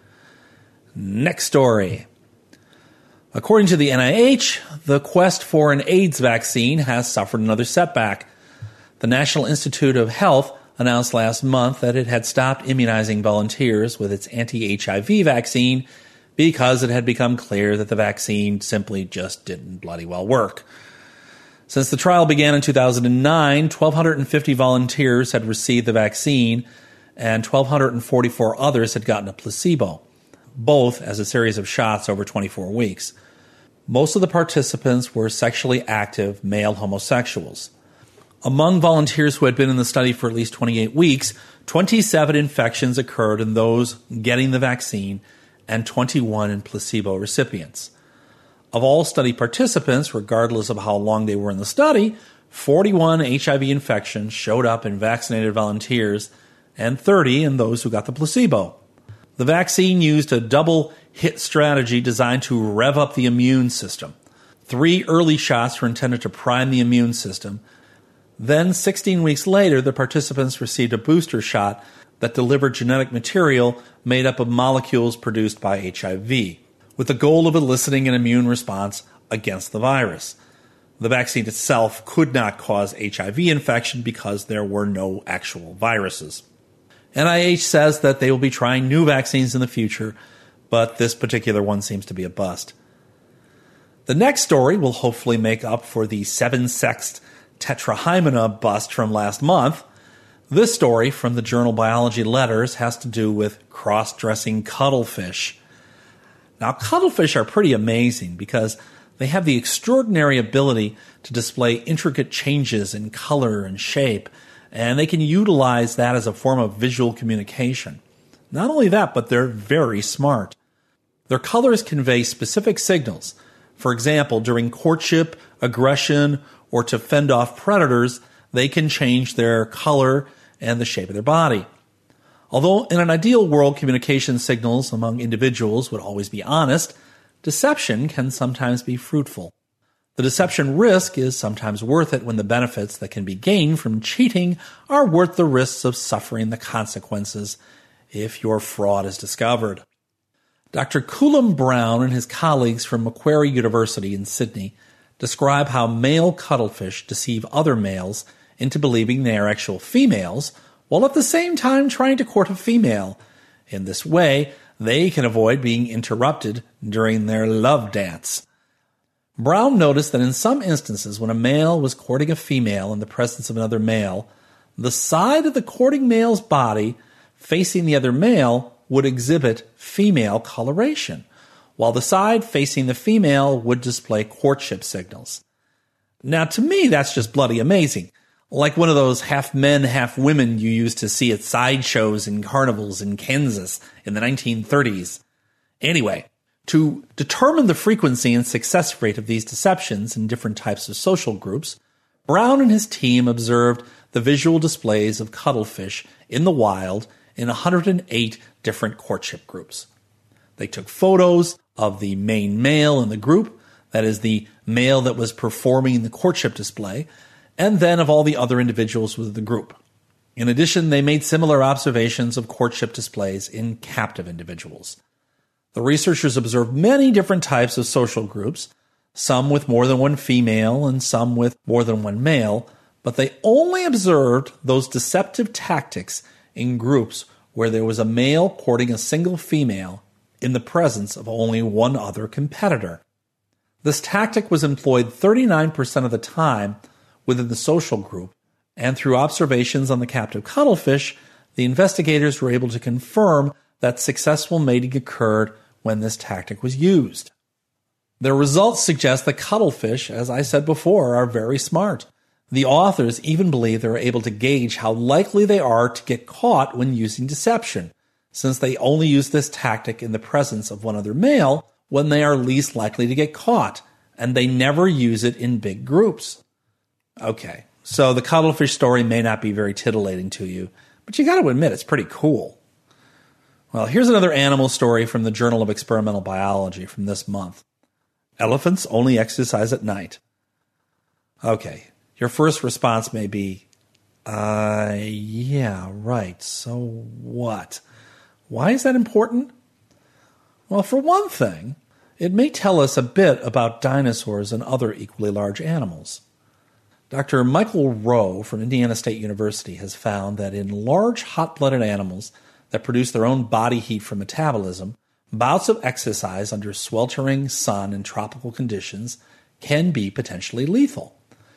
Next story. According to the N I H, the quest for an AIDS vaccine has suffered another setback. The National Institute of Health announced last month that it had stopped immunizing volunteers with its anti-H I V vaccine because it had become clear that the vaccine simply just didn't bloody well work. Since the trial began in two thousand nine, one thousand two hundred fifty volunteers had received the vaccine and one thousand two hundred forty-four others had gotten a placebo, both as a series of shots over twenty-four weeks. Most of the participants were sexually active male homosexuals. Among volunteers who had been in the study for at least twenty-eight weeks, twenty-seven infections occurred in those getting the vaccine and twenty-one in placebo recipients. Of all study participants, regardless of how long they were in the study, forty-one H I V infections showed up in vaccinated volunteers and thirty in those who got the placebo. The vaccine used a double-hit strategy designed to rev up the immune system. Three early shots were intended to prime the immune system. Then, sixteen weeks later, the participants received a booster shot that delivered genetic material made up of molecules produced by H I V, with the goal of eliciting an immune response against the virus. The vaccine itself could not cause H I V infection because there were no actual viruses. N I H says that they will be trying new vaccines in the future, but this particular one seems to be a bust. The next story will hopefully make up for the seven-sexed tetrahymena bust from last month. This story from the journal Biology Letters has to do with cross-dressing cuttlefish. Now, cuttlefish are pretty amazing because they have the extraordinary ability to display intricate changes in color and shape, and they can utilize that as a form of visual communication. Not only that, but they're very smart. Their colors convey specific signals. For example, during courtship, aggression, or to fend off predators, they can change their color and the shape of their body. Although in an ideal world, communication signals among individuals would always be honest, deception can sometimes be fruitful. The deception risk is sometimes worth it when the benefits that can be gained from cheating are worth the risks of suffering the consequences if your fraud is discovered. Doctor Cullum Brown and his colleagues from Macquarie University in Sydney describe how male cuttlefish deceive other males into believing they are actual females, while at the same time trying to court a female. In this way, they can avoid being interrupted during their love dance. Brown noticed that in some instances when a male was courting a female in the presence of another male, the side of the courting male's body facing the other male would exhibit female coloration, while the side facing the female would display courtship signals. Now, to me, that's just bloody amazing. Like one of those half-men, half-women you used to see at sideshows and carnivals in Kansas in the nineteen thirties. Anyway, to determine the frequency and success rate of these deceptions in different types of social groups, Brown and his team observed the visual displays of cuttlefish in the wild in one hundred eight different courtship groups. They took photos of the main male in the group, that is the male that was performing the courtship display, and then of all the other individuals within the group. In addition, they made similar observations of courtship displays in captive individuals. The researchers observed many different types of social groups, some with more than one female and some with more than one male, but they only observed those deceptive tactics in groups where there was a male courting a single female in the presence of only one other competitor. This tactic was employed thirty-nine percent of the time within the social group, and through observations on the captive cuttlefish, the investigators were able to confirm that successful mating occurred when this tactic was used. Their results suggest that cuttlefish, as I said before, are very smart. The authors even believe they are able to gauge how likely they are to get caught when using deception, since they only use this tactic in the presence of one other male when they are least likely to get caught, and they never use it in big groups. Okay, so the cuttlefish story may not be very titillating to you, but you got to admit it's pretty cool. Well, here's another animal story from the Journal of Experimental Biology from this month. Elephants only exercise at night. Okay, your first response may be, uh, yeah, right, so what? Why is that important? Well, for one thing, it may tell us a bit about dinosaurs and other equally large animals. Doctor Michael Rowe from Indiana State University has found that in large hot-blooded animals that produce their own body heat from metabolism, bouts of exercise under sweltering sun and tropical conditions can be potentially lethal.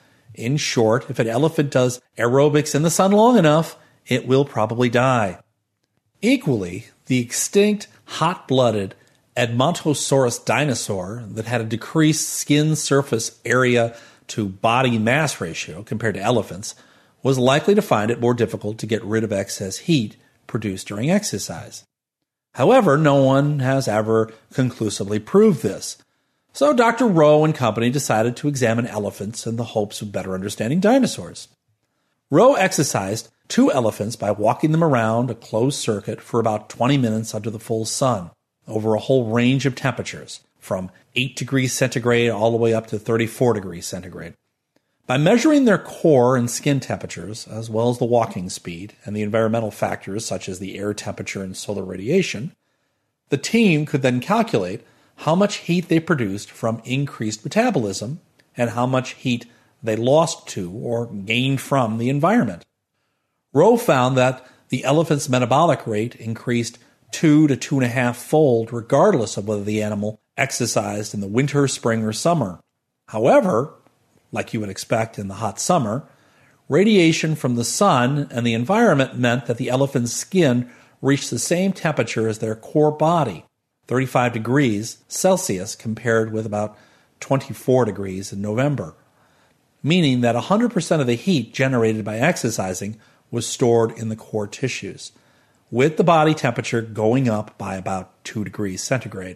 In short, if an elephant does aerobics in the sun long enough, it will probably die. Equally, the extinct hot-blooded Edmontosaurus dinosaur that had a decreased skin surface area to body mass ratio compared to elephants was likely to find it more difficult to get rid of excess heat produced during exercise. However, no one has ever conclusively proved this. So Doctor Rowe and company decided to examine elephants in the hopes of better understanding dinosaurs. Rowe exercised two elephants by walking them around a closed circuit for about twenty minutes under the full sun, over a whole range of temperatures, from eight degrees centigrade all the way up to thirty-four degrees centigrade. By measuring their core and skin temperatures, as well as the walking speed and the environmental factors such as the air temperature and solar radiation, the team could then calculate how much heat they produced from increased metabolism and how much heat they lost to or gained from the environment. Rowe found that the elephant's metabolic rate increased two to two and a half fold regardless of whether the animal exercised in the winter, spring, or summer. However, like you would expect in the hot summer, radiation from the sun and the environment meant that the elephant's skin reached the same temperature as their core body, thirty-five degrees Celsius compared with about twenty-four degrees in November, meaning that one hundred percent of the heat generated by exercising was stored in the core tissues, with the body temperature going up by about two degrees centigrade.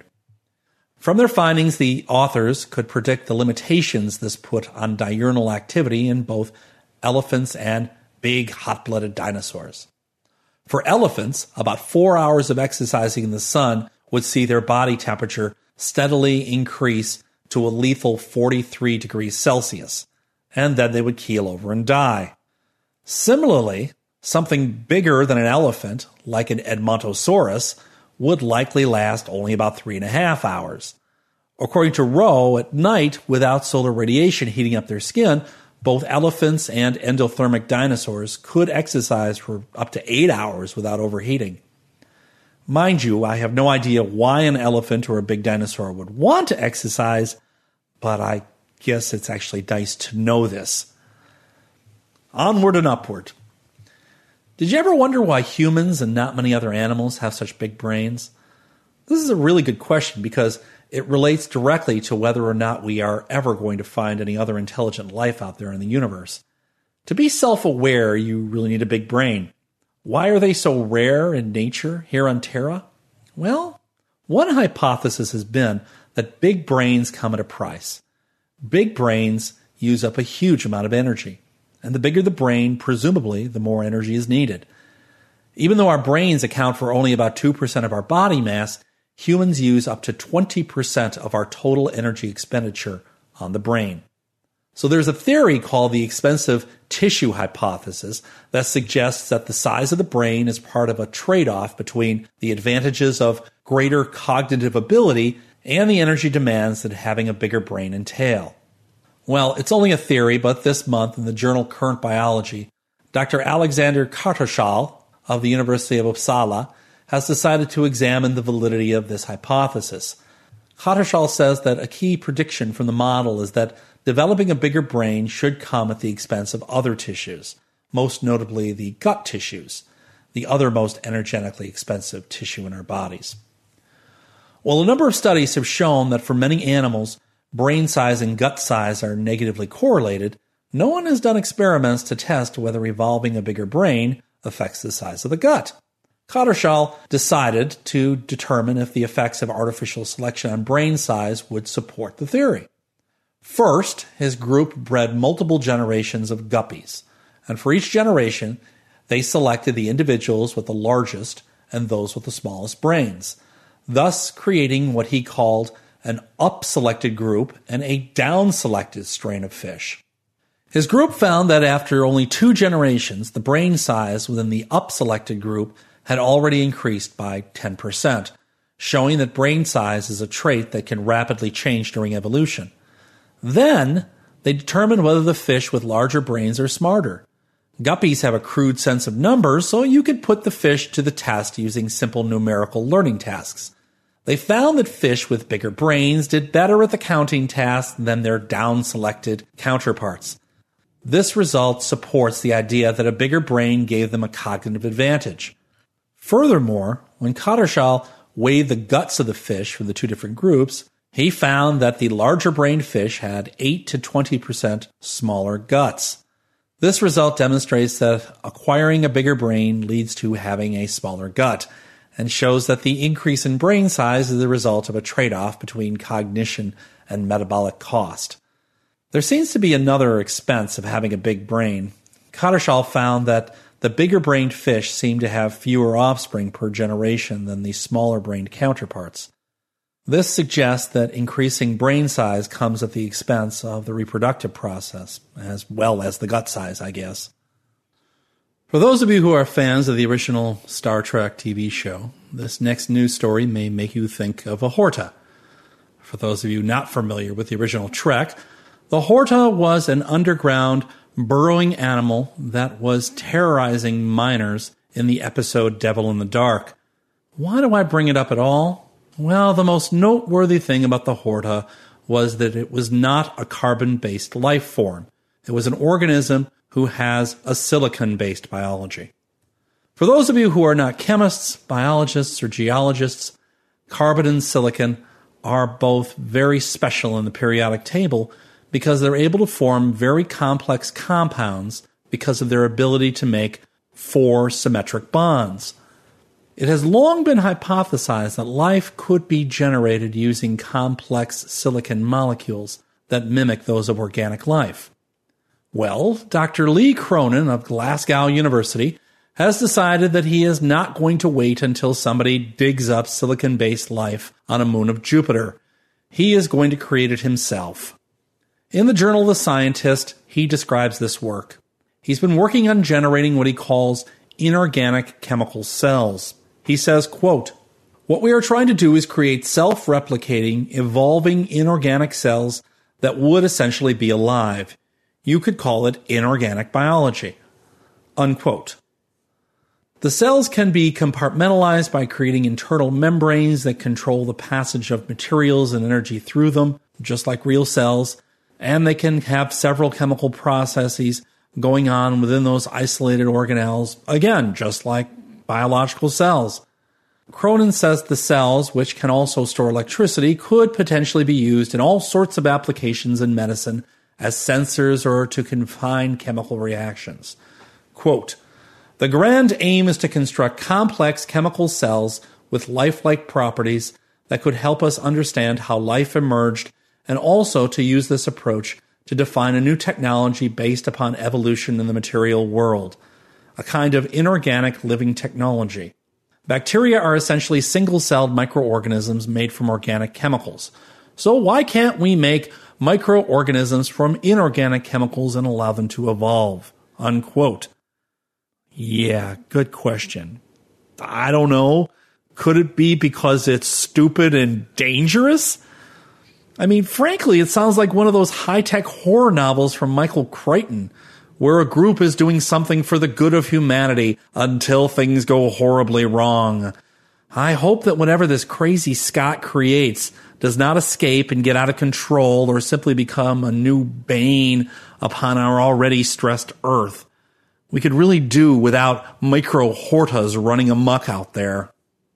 From their findings, the authors could predict the limitations this put on diurnal activity in both elephants and big hot-blooded dinosaurs. For elephants, about four hours of exercising in the sun would see their body temperature steadily increase to a lethal forty-three degrees Celsius, and then they would keel over and die. Similarly, something bigger than an elephant, like an Edmontosaurus, would likely last only about three and a half hours. According to Rowe, at night, without solar radiation heating up their skin, both elephants and endothermic dinosaurs could exercise for up to eight hours without overheating. Mind you, I have no idea why an elephant or a big dinosaur would want to exercise, but I guess it's actually nice to know this. Onward and upward. Did you ever wonder why humans and not many other animals have such big brains? This is a really good question because it relates directly to whether or not we are ever going to find any other intelligent life out there in the universe. To be self-aware, you really need a big brain. Why are they so rare in nature here on Terra? Well, one hypothesis has been that big brains come at a price. Big brains use up a huge amount of energy. And the bigger the brain, presumably, the more energy is needed. Even though our brains account for only about two percent of our body mass, humans use up to twenty percent of our total energy expenditure on the brain. So there's a theory called the expensive tissue hypothesis that suggests that the size of the brain is part of a trade-off between the advantages of greater cognitive ability and the energy demands that having a bigger brain entail. Well, it's only a theory, but this month in the journal Current Biology, Doctor Alexander Kartoshal of the University of Uppsala has decided to examine the validity of this hypothesis. Khattershall says that a key prediction from the model is that developing a bigger brain should come at the expense of other tissues, most notably the gut tissues, the other most energetically expensive tissue in our bodies. While a number of studies have shown that for many animals, brain size and gut size are negatively correlated, no one has done experiments to test whether evolving a bigger brain affects the size of the gut. Khattershall decided to determine if the effects of artificial selection on brain size would support the theory. First, his group bred multiple generations of guppies, and for each generation, they selected the individuals with the largest and those with the smallest brains, thus creating what he called an up-selected group and a down-selected strain of fish. His group found that after only two generations, the brain size within the up-selected group had already increased by ten percent, showing that brain size is a trait that can rapidly change during evolution. Then, they determined whether the fish with larger brains are smarter. Guppies have a crude sense of numbers, so you could put the fish to the test using simple numerical learning tasks. They found that fish with bigger brains did better at the counting task than their down-selected counterparts. This result supports the idea that a bigger brain gave them a cognitive advantage. Furthermore, when Khattershall weighed the guts of the fish from the two different groups, he found that the larger-brained fish had eight to twenty percent smaller guts. This result demonstrates that acquiring a bigger brain leads to having a smaller gut, and shows that the increase in brain size is the result of a trade-off between cognition and metabolic cost. There seems to be another expense of having a big brain. Khattershall found that the bigger-brained fish seem to have fewer offspring per generation than the smaller-brained counterparts. This suggests that increasing brain size comes at the expense of the reproductive process, as well as the gut size, I guess. For those of you who are fans of the original Star Trek T V show, this next news story may make you think of a Horta. For those of you not familiar with the original Trek, the Horta was an underground burrowing animal that was terrorizing miners in the episode Devil in the Dark. Why do I bring it up at all? Well, the most noteworthy thing about the Horta was that it was not a carbon-based life form. It was an organism who has a silicon-based biology. For those of you who are not chemists, biologists, or geologists, carbon and silicon are both very special in the periodic table because they're able to form very complex compounds because of their ability to make four symmetric bonds. It has long been hypothesized that life could be generated using complex silicon molecules that mimic those of organic life. Well, Doctor Lee Cronin of Glasgow University has decided that he is not going to wait until somebody digs up silicon-based life on a moon of Jupiter. He is going to create it himself. In the Journal of the Scientist, he describes this work. He's been working on generating what he calls inorganic chemical cells. He says, quote, "What we are trying to do is create self-replicating, evolving inorganic cells that would essentially be alive. You could call it inorganic biology." Unquote. The cells can be compartmentalized by creating internal membranes that control the passage of materials and energy through them, just like real cells, and they can have several chemical processes going on within those isolated organelles, again, just like biological cells. Cronin says the cells, which can also store electricity, could potentially be used in all sorts of applications in medicine as sensors or to confine chemical reactions. Quote, "The grand aim is to construct complex chemical cells with lifelike properties that could help us understand how life emerged, and also to use this approach to define a new technology based upon evolution in the material world, a kind of inorganic living technology. Bacteria are essentially single-celled microorganisms made from organic chemicals. So why can't we make microorganisms from inorganic chemicals and allow them to evolve?" Unquote. Yeah, good question. I don't know. Could it be because it's stupid and dangerous? I mean, frankly, it sounds like one of those high-tech horror novels from Michael Crichton, where a group is doing something for the good of humanity until things go horribly wrong. I hope that whatever this crazy Scott creates does not escape and get out of control or simply become a new bane upon our already stressed Earth. We could really do without micro-hortas running amok out there.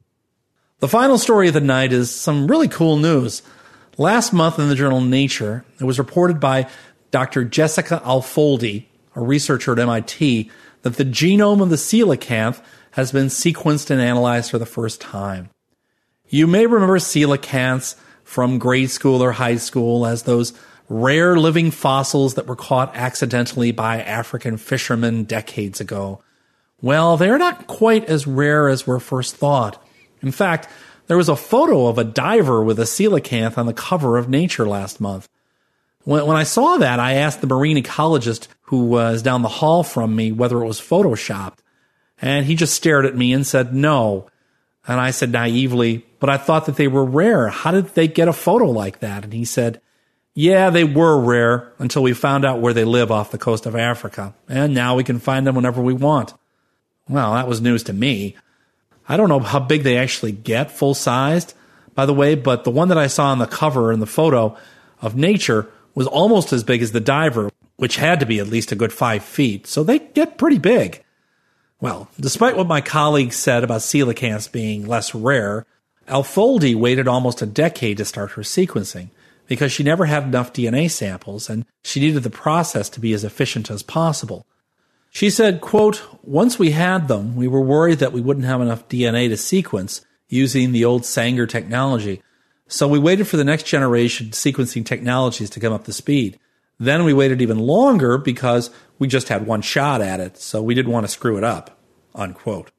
The final story of the night is some really cool news. Last month in the journal Nature, it was reported by Doctor Jessica Alfoldi, a researcher at M I T, that the genome of the coelacanth has been sequenced and analyzed for the first time. You may remember coelacanths from grade school or high school as those rare living fossils that were caught accidentally by African fishermen decades ago. Well, they're not quite as rare as were first thought. In fact, there was a photo of a diver with a coelacanth on the cover of Nature last month. When, when I saw that, I asked the marine ecologist who was down the hall from me whether it was photoshopped. And he just stared at me and said no. And I said naively, but I thought that they were rare. How did they get a photo like that? And he said, yeah, they were rare until we found out where they live off the coast of Africa. And now we can find them whenever we want. Well, that was news to me. I don't know how big they actually get, full-sized, by the way, but the one that I saw on the cover in the photo of Nature was almost as big as the diver, which had to be at least a good five feet. So they get pretty big. Well, despite what my colleagues said about coelacanths being less rare, Alfoldi waited almost a decade to start her sequencing because she never had enough D N A samples and she needed the process to be as efficient as possible. She said, quote, once we had them, we were worried that we wouldn't have enough D N A to sequence using the old Sanger technology. So we waited for the next generation sequencing technologies to come up to speed. Then we waited even longer because we just had one shot at it, so we didn't want to screw it up, unquote.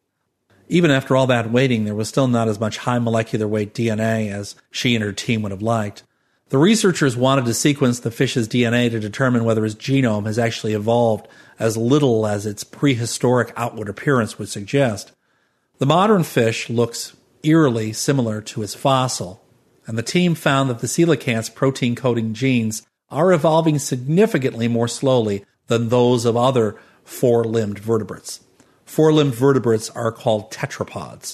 Even after all that waiting, there was still not as much high molecular weight D N A as she and her team would have liked. The researchers wanted to sequence the fish's D N A to determine whether his genome has actually evolved as little as its prehistoric outward appearance would suggest. The modern fish looks eerily similar to its fossil, and the team found that the coelacanth's protein-coding genes are evolving significantly more slowly than those of other four-limbed vertebrates. Four-limbed vertebrates are called tetrapods,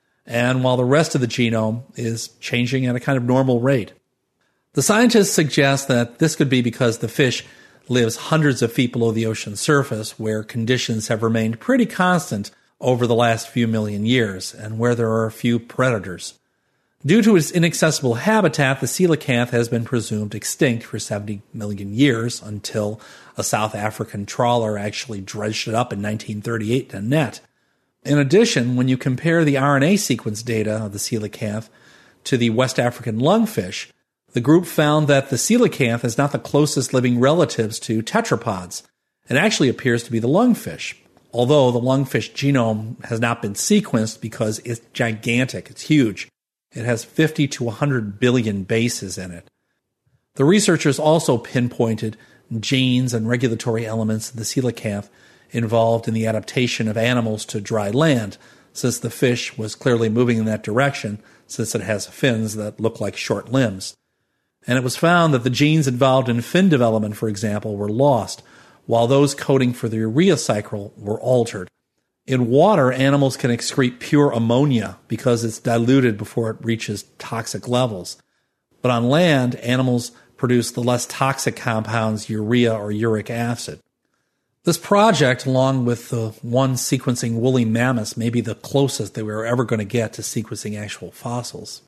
and while the rest of the genome is changing at a kind of normal rate. The scientists suggest that this could be because the fish lives hundreds of feet below the ocean surface, where conditions have remained pretty constant over the last few million years, and where there are few predators. Due to its inaccessible habitat, the coelacanth has been presumed extinct for seventy million years until a South African trawler actually dredged it up in nineteen thirty-eight to net. In addition, when you compare the R N A sequence data of the coelacanth to the West African lungfish, the group found that the coelacanth is not the closest living relatives to tetrapods. It actually appears to be the lungfish, although the lungfish genome has not been sequenced because it's gigantic, it's huge. It has fifty to one hundred billion bases in it. The researchers also pinpointed genes and regulatory elements of the coelacanth involved in the adaptation of animals to dry land, since the fish was clearly moving in that direction, since it has fins that look like short limbs. And it was found that the genes involved in fin development, for example, were lost, while those coding for the urea cycle were altered. In water, animals can excrete pure ammonia because it's diluted before it reaches toxic levels. But on land, animals produce the less toxic compounds urea or uric acid. This project, along with the one sequencing woolly mammoths, may be the closest that we are ever going to get to sequencing actual fossils.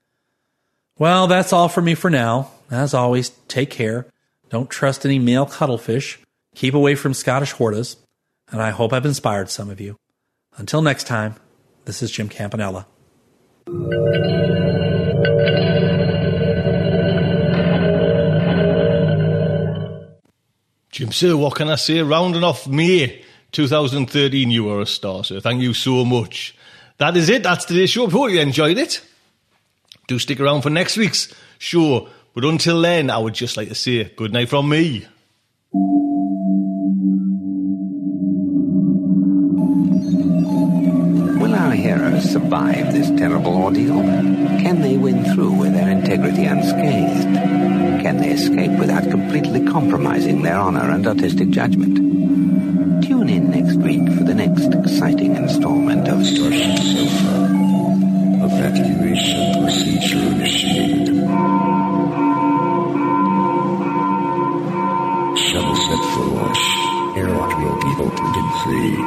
Well, that's all for me for now. As always, take care. Don't trust any male cuttlefish. Keep away from Scottish hortas. And I hope I've inspired some of you. Until next time, this is Jim Campanella. Jim, sir, what can I say? Rounding off May twenty thirteen, you are a star, sir. Thank you so much. That is it. That's today's show. I hope you enjoyed it. Do stick around for next week's show. But until then, I would just like to say good night from me. Will our heroes survive this terrible ordeal? Can they win through with their integrity unscathed? Can they escape without completely compromising their honor and artistic judgment? Tune in next week for the next exciting installment of Starship Sofa. Evacuation procedure initiated. Shuttle set for launch. Airlock will be opened in three.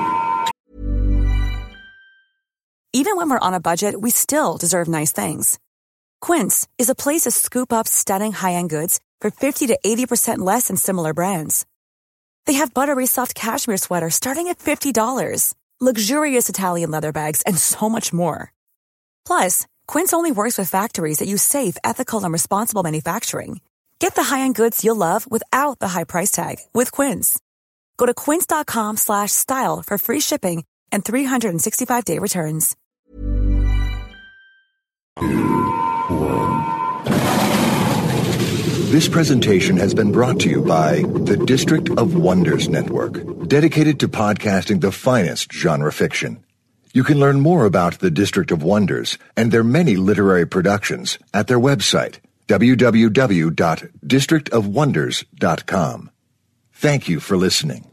Even when we're on a budget, we still deserve nice things. Quince is a place to scoop up stunning high-end goods for fifty to eighty percent less than similar brands. They have buttery soft cashmere sweaters starting at fifty dollars, luxurious Italian leather bags, and so much more. Plus, Quince only works with factories that use safe, ethical, and responsible manufacturing. Get the high-end goods you'll love without the high price tag with Quince. Go to quince.com slash style for free shipping and three sixty-five day returns. This presentation has been brought to you by the District of Wonders Network, dedicated to podcasting the finest genre fiction. You can learn more about the District of Wonders and their many literary productions at their website, w w w dot district of wonders dot com. Thank you for listening.